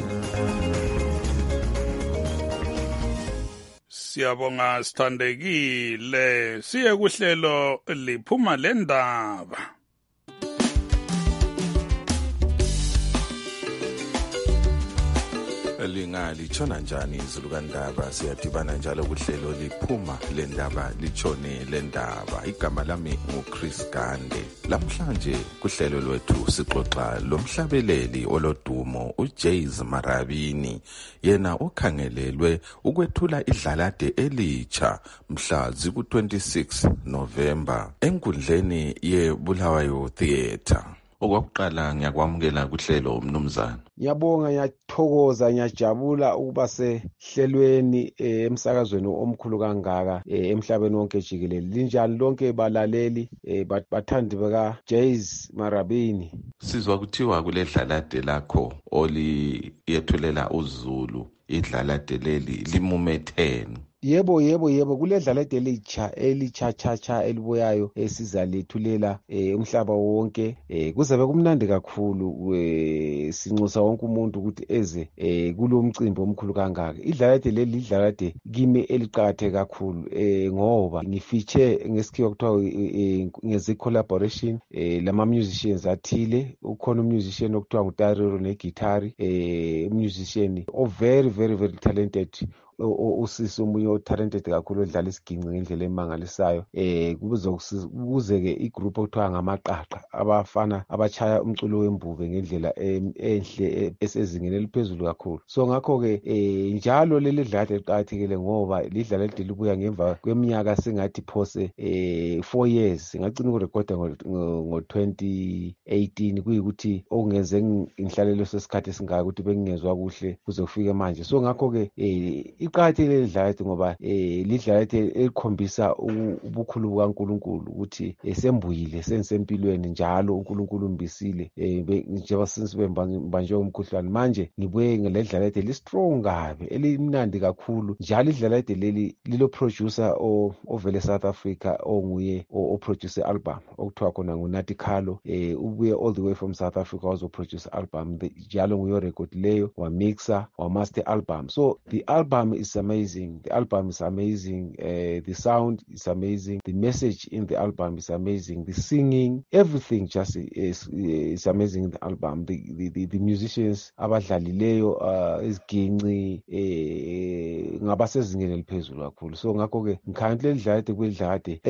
Siyabonga Sithandekile. Siye kuhlelo liphuma lendaba. Litshona njani izulu kandaba? Siyadibana njalo kuhlelo liphuma lendaba litshone lendaba. Igama lami nguChris Gande. Lamhlanje kuhlelo lwethu sixoxa lomhlabeleli olodumo uJays Marabini, yena okhangelelwe ukwethula idlalade elitsha mhla ziku-26 November enkundleni yeBulawayo Theatre. Okwakuqala ngiyakwamukela kuhlelo mnumzana. Ngiyabonga, ngiyathokoza, ngiyajabula ukuba sehlelweni emsakazweni omkhulu kangaka emhlabeni wonke jikelele. Linjani lonke balaleli bathandi baka Jays Marabini? Sizwa kuthiwa kule dlalade lakho oliyethulela uZulu, idlalade leli limumetheni. Yebo kule dlalade elitsha elibuyayo esizalethulela umhlaba wonke. Kuzabe kumnandi kakhulu, sinxusa wonke umuntu ukuthi eze kulo mcimbi omkhulu kangaka. Idlalade leli idlalade kimi eliqakatheke kakhulu ngoba ngifitshe ngesikhiwa kuthiwa ngeze collaboration lama musicians athile. Ukhona umusician okuthiwa nguTarero negitari, musician very talented, usisi omunye otalented kakhulu odlala isiginci ngendlela emangalisayo. Kuze-ke igroup okuthiwa ngamaqaqa, abafana abachaya umculo wembuve ngendlela enhle esezingeni eliphezulu kakhulu. So ngakho-ke njalo leli dlalade liqakathekile ngoba lidlalade libuya ngemva kweminyaka sengathi phose 4 years. Ngagcina ukurekhoda ngo-2018, kuyikuthi okungenze ngihlale sesikhathi esingaka ukuthi bengingezwa kuhle kuze kufike manje. So ngakho-ke iqakathekile lidlalade ngoba lidlalade elikhombisa ubukhulu bukaNkulunkulu ukuthi sembuyile, sensempilweni njalo uNkulunkulu umbisile njengoba sesibembanjwe umkhuhlane. Manje ngibuye ngeledlalade li-strong kabi, elimnandi kakhulu. Njalo idlalade leli lilo-producer ovele South Africa onguye oproduce album okuthiwa khona nguNathi Khalo. Ubuye all the way from South Africa wazoproduce album, njalo nguye record leyo wamixa wamaster album. So the album is amazing. The album is amazing. The sound is amazing. The message in the album is amazing. The singing, everything just is amazing in the album. The musicians abadlalileyo iziginci ngabasezingeni eliphezulu kakhulu. So ngakho ke ngikhangela idlade kwedlade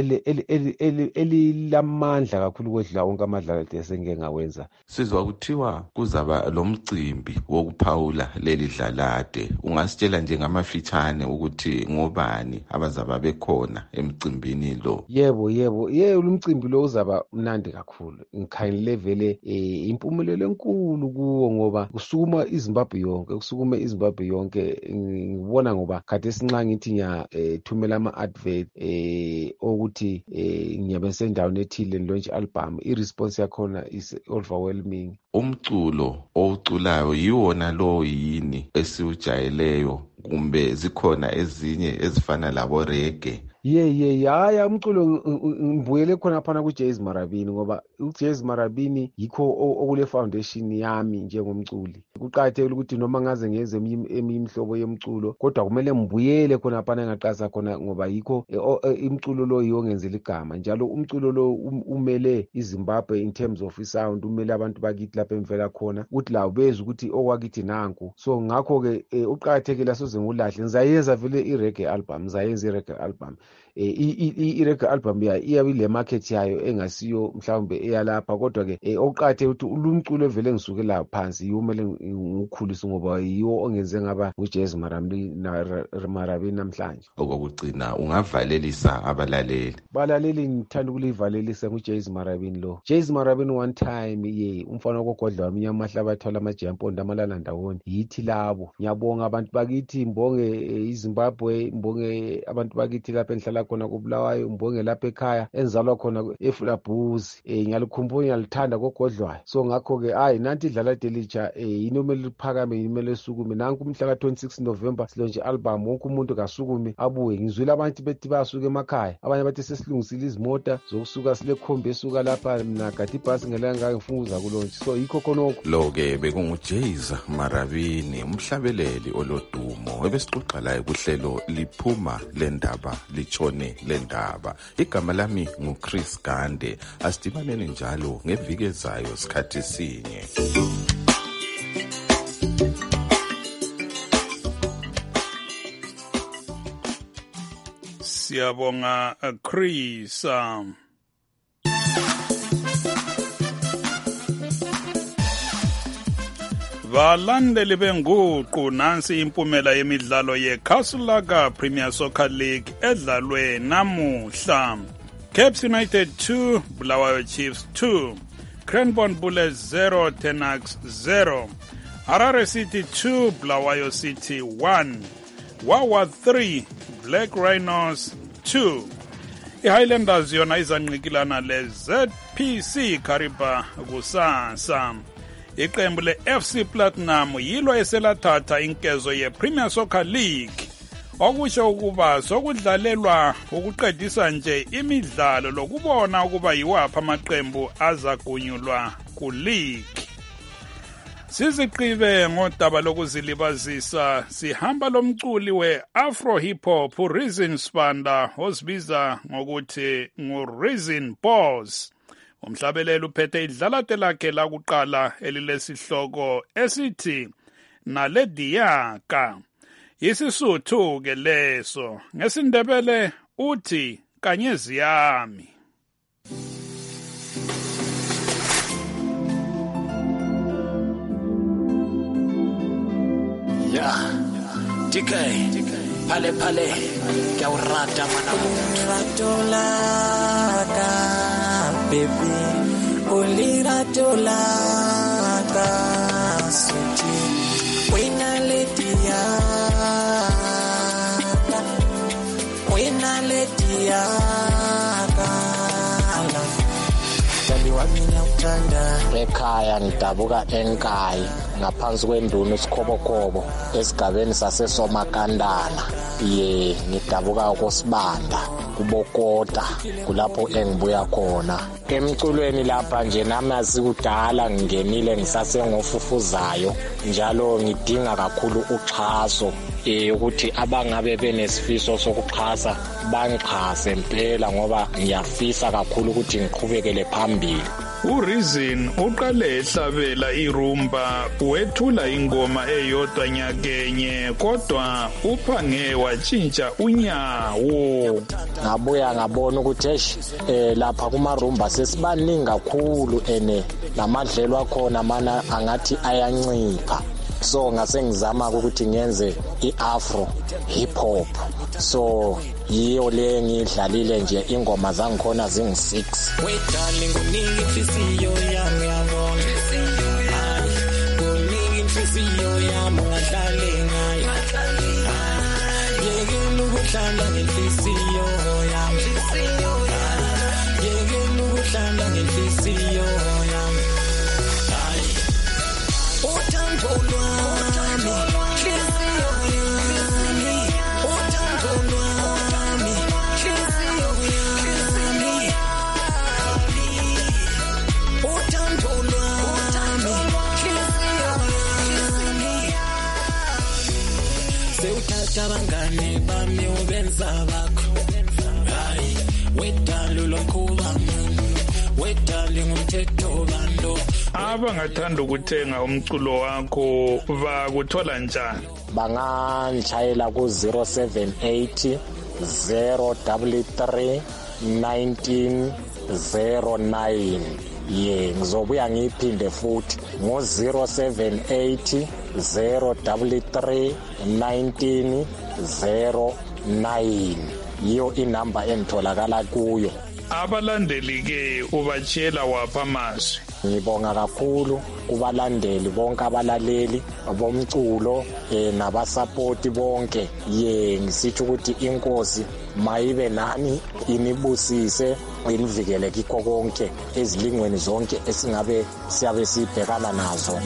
elilamandla kakhulu kwedla wonke amadlade esengeke ngawenza. Sizwa kuthiwa kuzaba lomcimbi wokuphawula leli dlalade. Ungasitshela nje ngamafitshane ukuthi ngobani abazaba bekhona emcimbini lo? Yebo lumcimbi lo uzaba mnandi kakhulu. Ngikhangele vele impumelelo enkulu kuwo ngoba kusukuma iZimbabwe yonke ngibona ngoba kade sinxa ngithi ngiyathumela ama-advert ukuthi ngiyabe sendaweni ethile launch album, i-response yakhona is overwhelming. Umculo owuculayo yiwona lo yini esiujayeleyo kumbe zikhona ezinye ezifana labo reggae? Haya umculo ngibuyele khona phana kuJazz Marabini ngoba uJazz Marabini yikho okule foundation yami njengomculi. Kuqakathekile ukuthi noma ngaze ngeze imihlobo yomculo kodwa kumele ngibuyele khona phana ngaqasa khona ngoba yikho imculo lo yongenzela igama. Njalo umculo lo umele iZimbabwe in terms of sound, umele abantu bakithi lapha emvela khona ukuthi la ubeza ukuthi okwakithi nanku. So ngakho ke uqakathekile asoze ngulahle. Ngizayenza vele i-reggae album. I-reggae album iyabe ile market yayo engasiyo mhlawumbe eyalapha kodwa ke oqathe ukuthi ulumculo evele ngisuke la phansi yomele ngikhulise ngoba yiwo ongenze ngaba uJazz Marabini namhlanje. Okugcina ungavalelisa abalaleli ngithanda ukulivalelisa kuJazz Marabini lo. Jazz Marabini one time umfana kogodla wami amahlaba athola amajampondo amalala ndawoni yithi labo. Ngiyabonga abantu bakithi, mbonge iZimbabwe, mbonge abantu bakithi lapha enhlala khona kuBulawayo, mbonge lapha ekhaya enzalwa khona eFulabhuzi. Ngiyalikhumbula ngiyalithanda kogodlwayo. So ngakho ke nanti idlala delitsha inomele liphakame imele sukume. Nanku umhla ka26 November silonje album, wonke umuntu kasukume abuye. Ngizwile abantu bethi basuka emakhaya, abanye bathi sesilungisile izimota zokusuka silekhombe esuka lapha mina kade ibhasi ngelanga ngifunguza kulonje. So yikho khonokho lo ke bekunguJazz Marabini, umhlabeleli olodumo ebesixoxa laye kuhlelo liphuma lendaba litshone lendaba. Igama lami nguChris Gande. Asidibaneni njalo ngeviki ezayo sikhathi sinye. Siyabonga Chris. Balandeli benguqu nansi impumela yemidlalo yeKasulaka Premier Soccer League edlalwe namuhla. Caps United 2, Bulawayo Chiefs 2, Cranbourne Bullets 0, Tenax 0, Harare City 2, Bulawayo City 1, Wawa 3, Black Rhinos 2. IHighlanders yona izanqikilana leZPC Kariba kusasa. Iqembu leFC Platinum yilo eselathatha inkezo yePremier Soccer League. Okusho ukuba sokudlalelwa ukuqedisa nje imidlalo lokubona ukuba yiwaphi amaqembu azagunyulwa ku-league. Siziqibe ngodaba lokuzilibazisa sihamba lomculi we-Afro Hip Hop Reason Spanda ozibiza ngokuthi nguReason Boss. Umhlabeleli uphethe idlalate lakhe lakuqala elilesihloko esithi Nalediyaka. Isisuthu ke leso. NgesiNdebele uthi Kanyezi yami. DK pale kya urata mana ratolaka baby uliratolaka suti wina letiyaka tali wami nyakutanda ekhaya ngidabuka enkayi ngaphansi kwenduna uSikhobokobo esigabeni saseSomakandana. Ngidabuka koSibanda kubokota kulapho engibuya khona. Emculweni lapha nje nami asikudala ngingenile ngisasengofufuzayo njalo ngidinga kakhulu uxhaso ukuthi abangabe benesifiso sokuxhasa bangixhase impela ngoba ngiyafisa kakhulu ukuthi ngiqhubekele phambili. uReason uqale ehlabela irumba wethula ingoma eyodwa nyakenye kodwa uphange watshintsha unyawo. Ngabuya ngabona ukuthi lapha kumarumba sesibaningi kakhulu namadlelo akhona mana angathi ayancipha. So ngase ngizama ukuthi ngenze iAfro hip hop. So yiyo le ngidlalile nje ingoma zangikhona zingi6. Darling uningi inhliziyo yami yabona. Uningi inhliziyo yami ngadlale ngayo. Yeke ukudlala ngenhliziyo yami. Yeke ukudlala ngenhliziyo yami. Uthando lwami, inhliziyo yami. Uthando lwami, inhliziyo yami. Uthando lwami, inhliziyo yami. Sewuthatha abangane bami ubenza bakho. Hayi, wedalo lokhuba mina. Wedalo ngumthetho bando. Abangathanda ukuthenga umculo wakho bakuthola njani? Bangantshayela ku-078 033 1909. Ngizobuya ngiphinde futhi ngo-078 033 1909. Yiyo inamba engitholakala kuyo. Abalandeli ke ubatshela wapha amazwi. Ngibonga kakhulu kubalandeli bonke abalaleli bomculo nabasapoti bonke. Ngisithi ukuthi inkosi mayibe nani inibusise inivikele kikho konke ezilingweni zonke esingabe siyabe sibhekana nazo.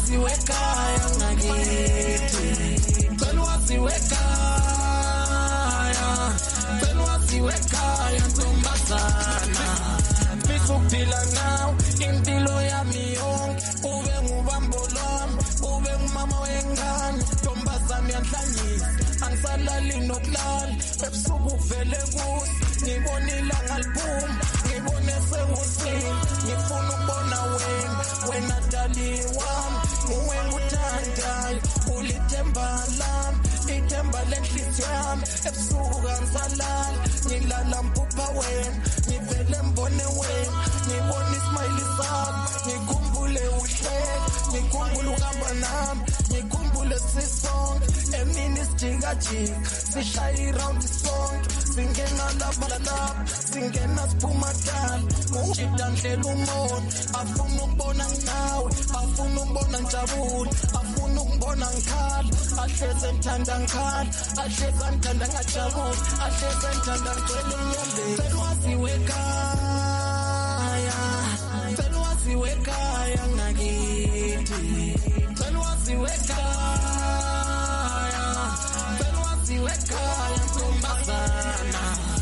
Ukuphila nawe impilo yami yonke ube ngubambo lwami ube ngumama wengane ntombazane yanhlanyisa angisalali nokulala ebusuku uvele kusi ngibona ilanga liphuma ngibone sengusini ngifuna ukubona wena dali wami nguwe nguthandayo ulithemba lami ithemba lenhliziyo yami ebusuku angisalali ngilala mpupha wena ngivele mbone wena ngibona ismile sakho ngikhumbule uhlelo ngikhumbule ukuhamba nami ngikhumbule sisonke emini sijikajika sihlala iround sonke singena lapha singena siphuma kala ngijida ndlela umoya afuna ukubona nginawe afuna ukubona njabule afuna ukubona ngikhala ahleze ngithanda ngikhala ahleze ngithanda ngajabule ahleze ngithanda ngicwele inyembezi waziwe kaya ngakithi waziwe kaya ntombazana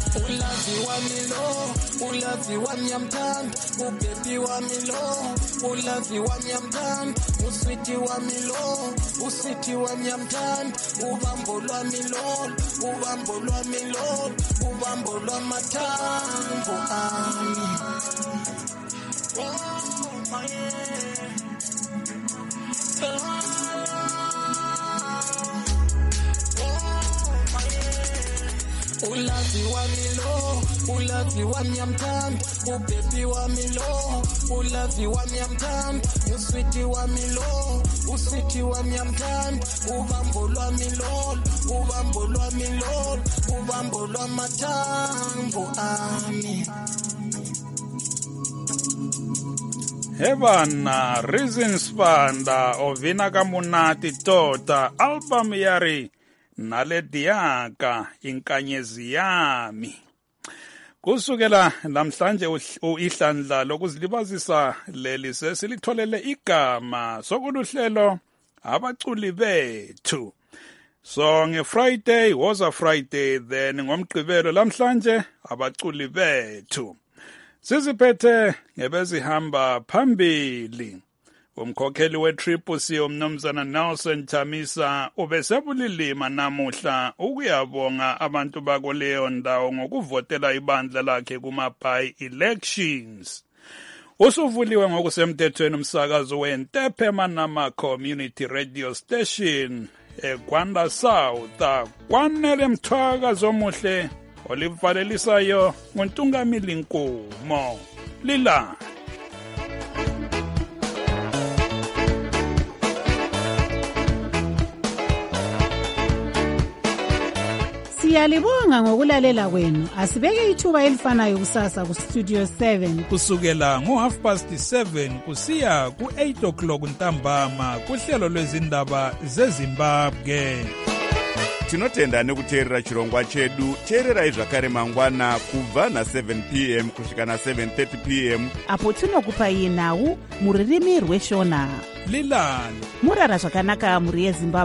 ulazi wami yamthanda ubebi wami lo ulazi wami yamthanda uswiti wami lo uswiti wami yamthanda ubambo lwami lo ubambo lwamathambo ami. Ulazi wami yamthanda ubebi wami lo ulazi wami yamthanda uswiti wami yamthanda ubambo lwami lo ubambo lwamathambo ami. Hebana Reason Sibanda ovina kamunati tota album yari nale diaka inkanyezi yami. Kusukela namhlanje ihlandla lokuzilibazisa leli sesilitholele igama sokuluhlelo abaculi bethu. So ngeFriday was a Friday, then ngomgqibelo lamhlanje abaculi bethu. Siziphethe ngebezihamba phambili. Umkhokheli wetrip umnumzana Nelson Chamisa ubesebulilima namuhla ukuyabonga abantu bakuleyo ndawo ngokuvotela ibandla lakhe kuma-by-elections. Usuvuliwe ngokusemthethweni umsakazo weNtepe Manama Community Radio Station eGwanda South. Kwanele Mthwakazi omuhle olivalelisayo nguNtungamili Nkumo. Lila Siyalibonga ngokulalela kwenu. Asibeke ithuba elifanayo kusasa ku Studio 7 kusukela ngo7:30 kusiya ku8:00 ntambama kuhlelo lwezindaba zeZimbabwe. Tinotenda nekuteerera chirongwa chedu. Teererai zvakare mangwana kubva na7 p.m. kusvika na7:30 p.m. apo tinokupai nhau muririmi rweshona. Lilani murara zvakanaka muri yeZimbabwe.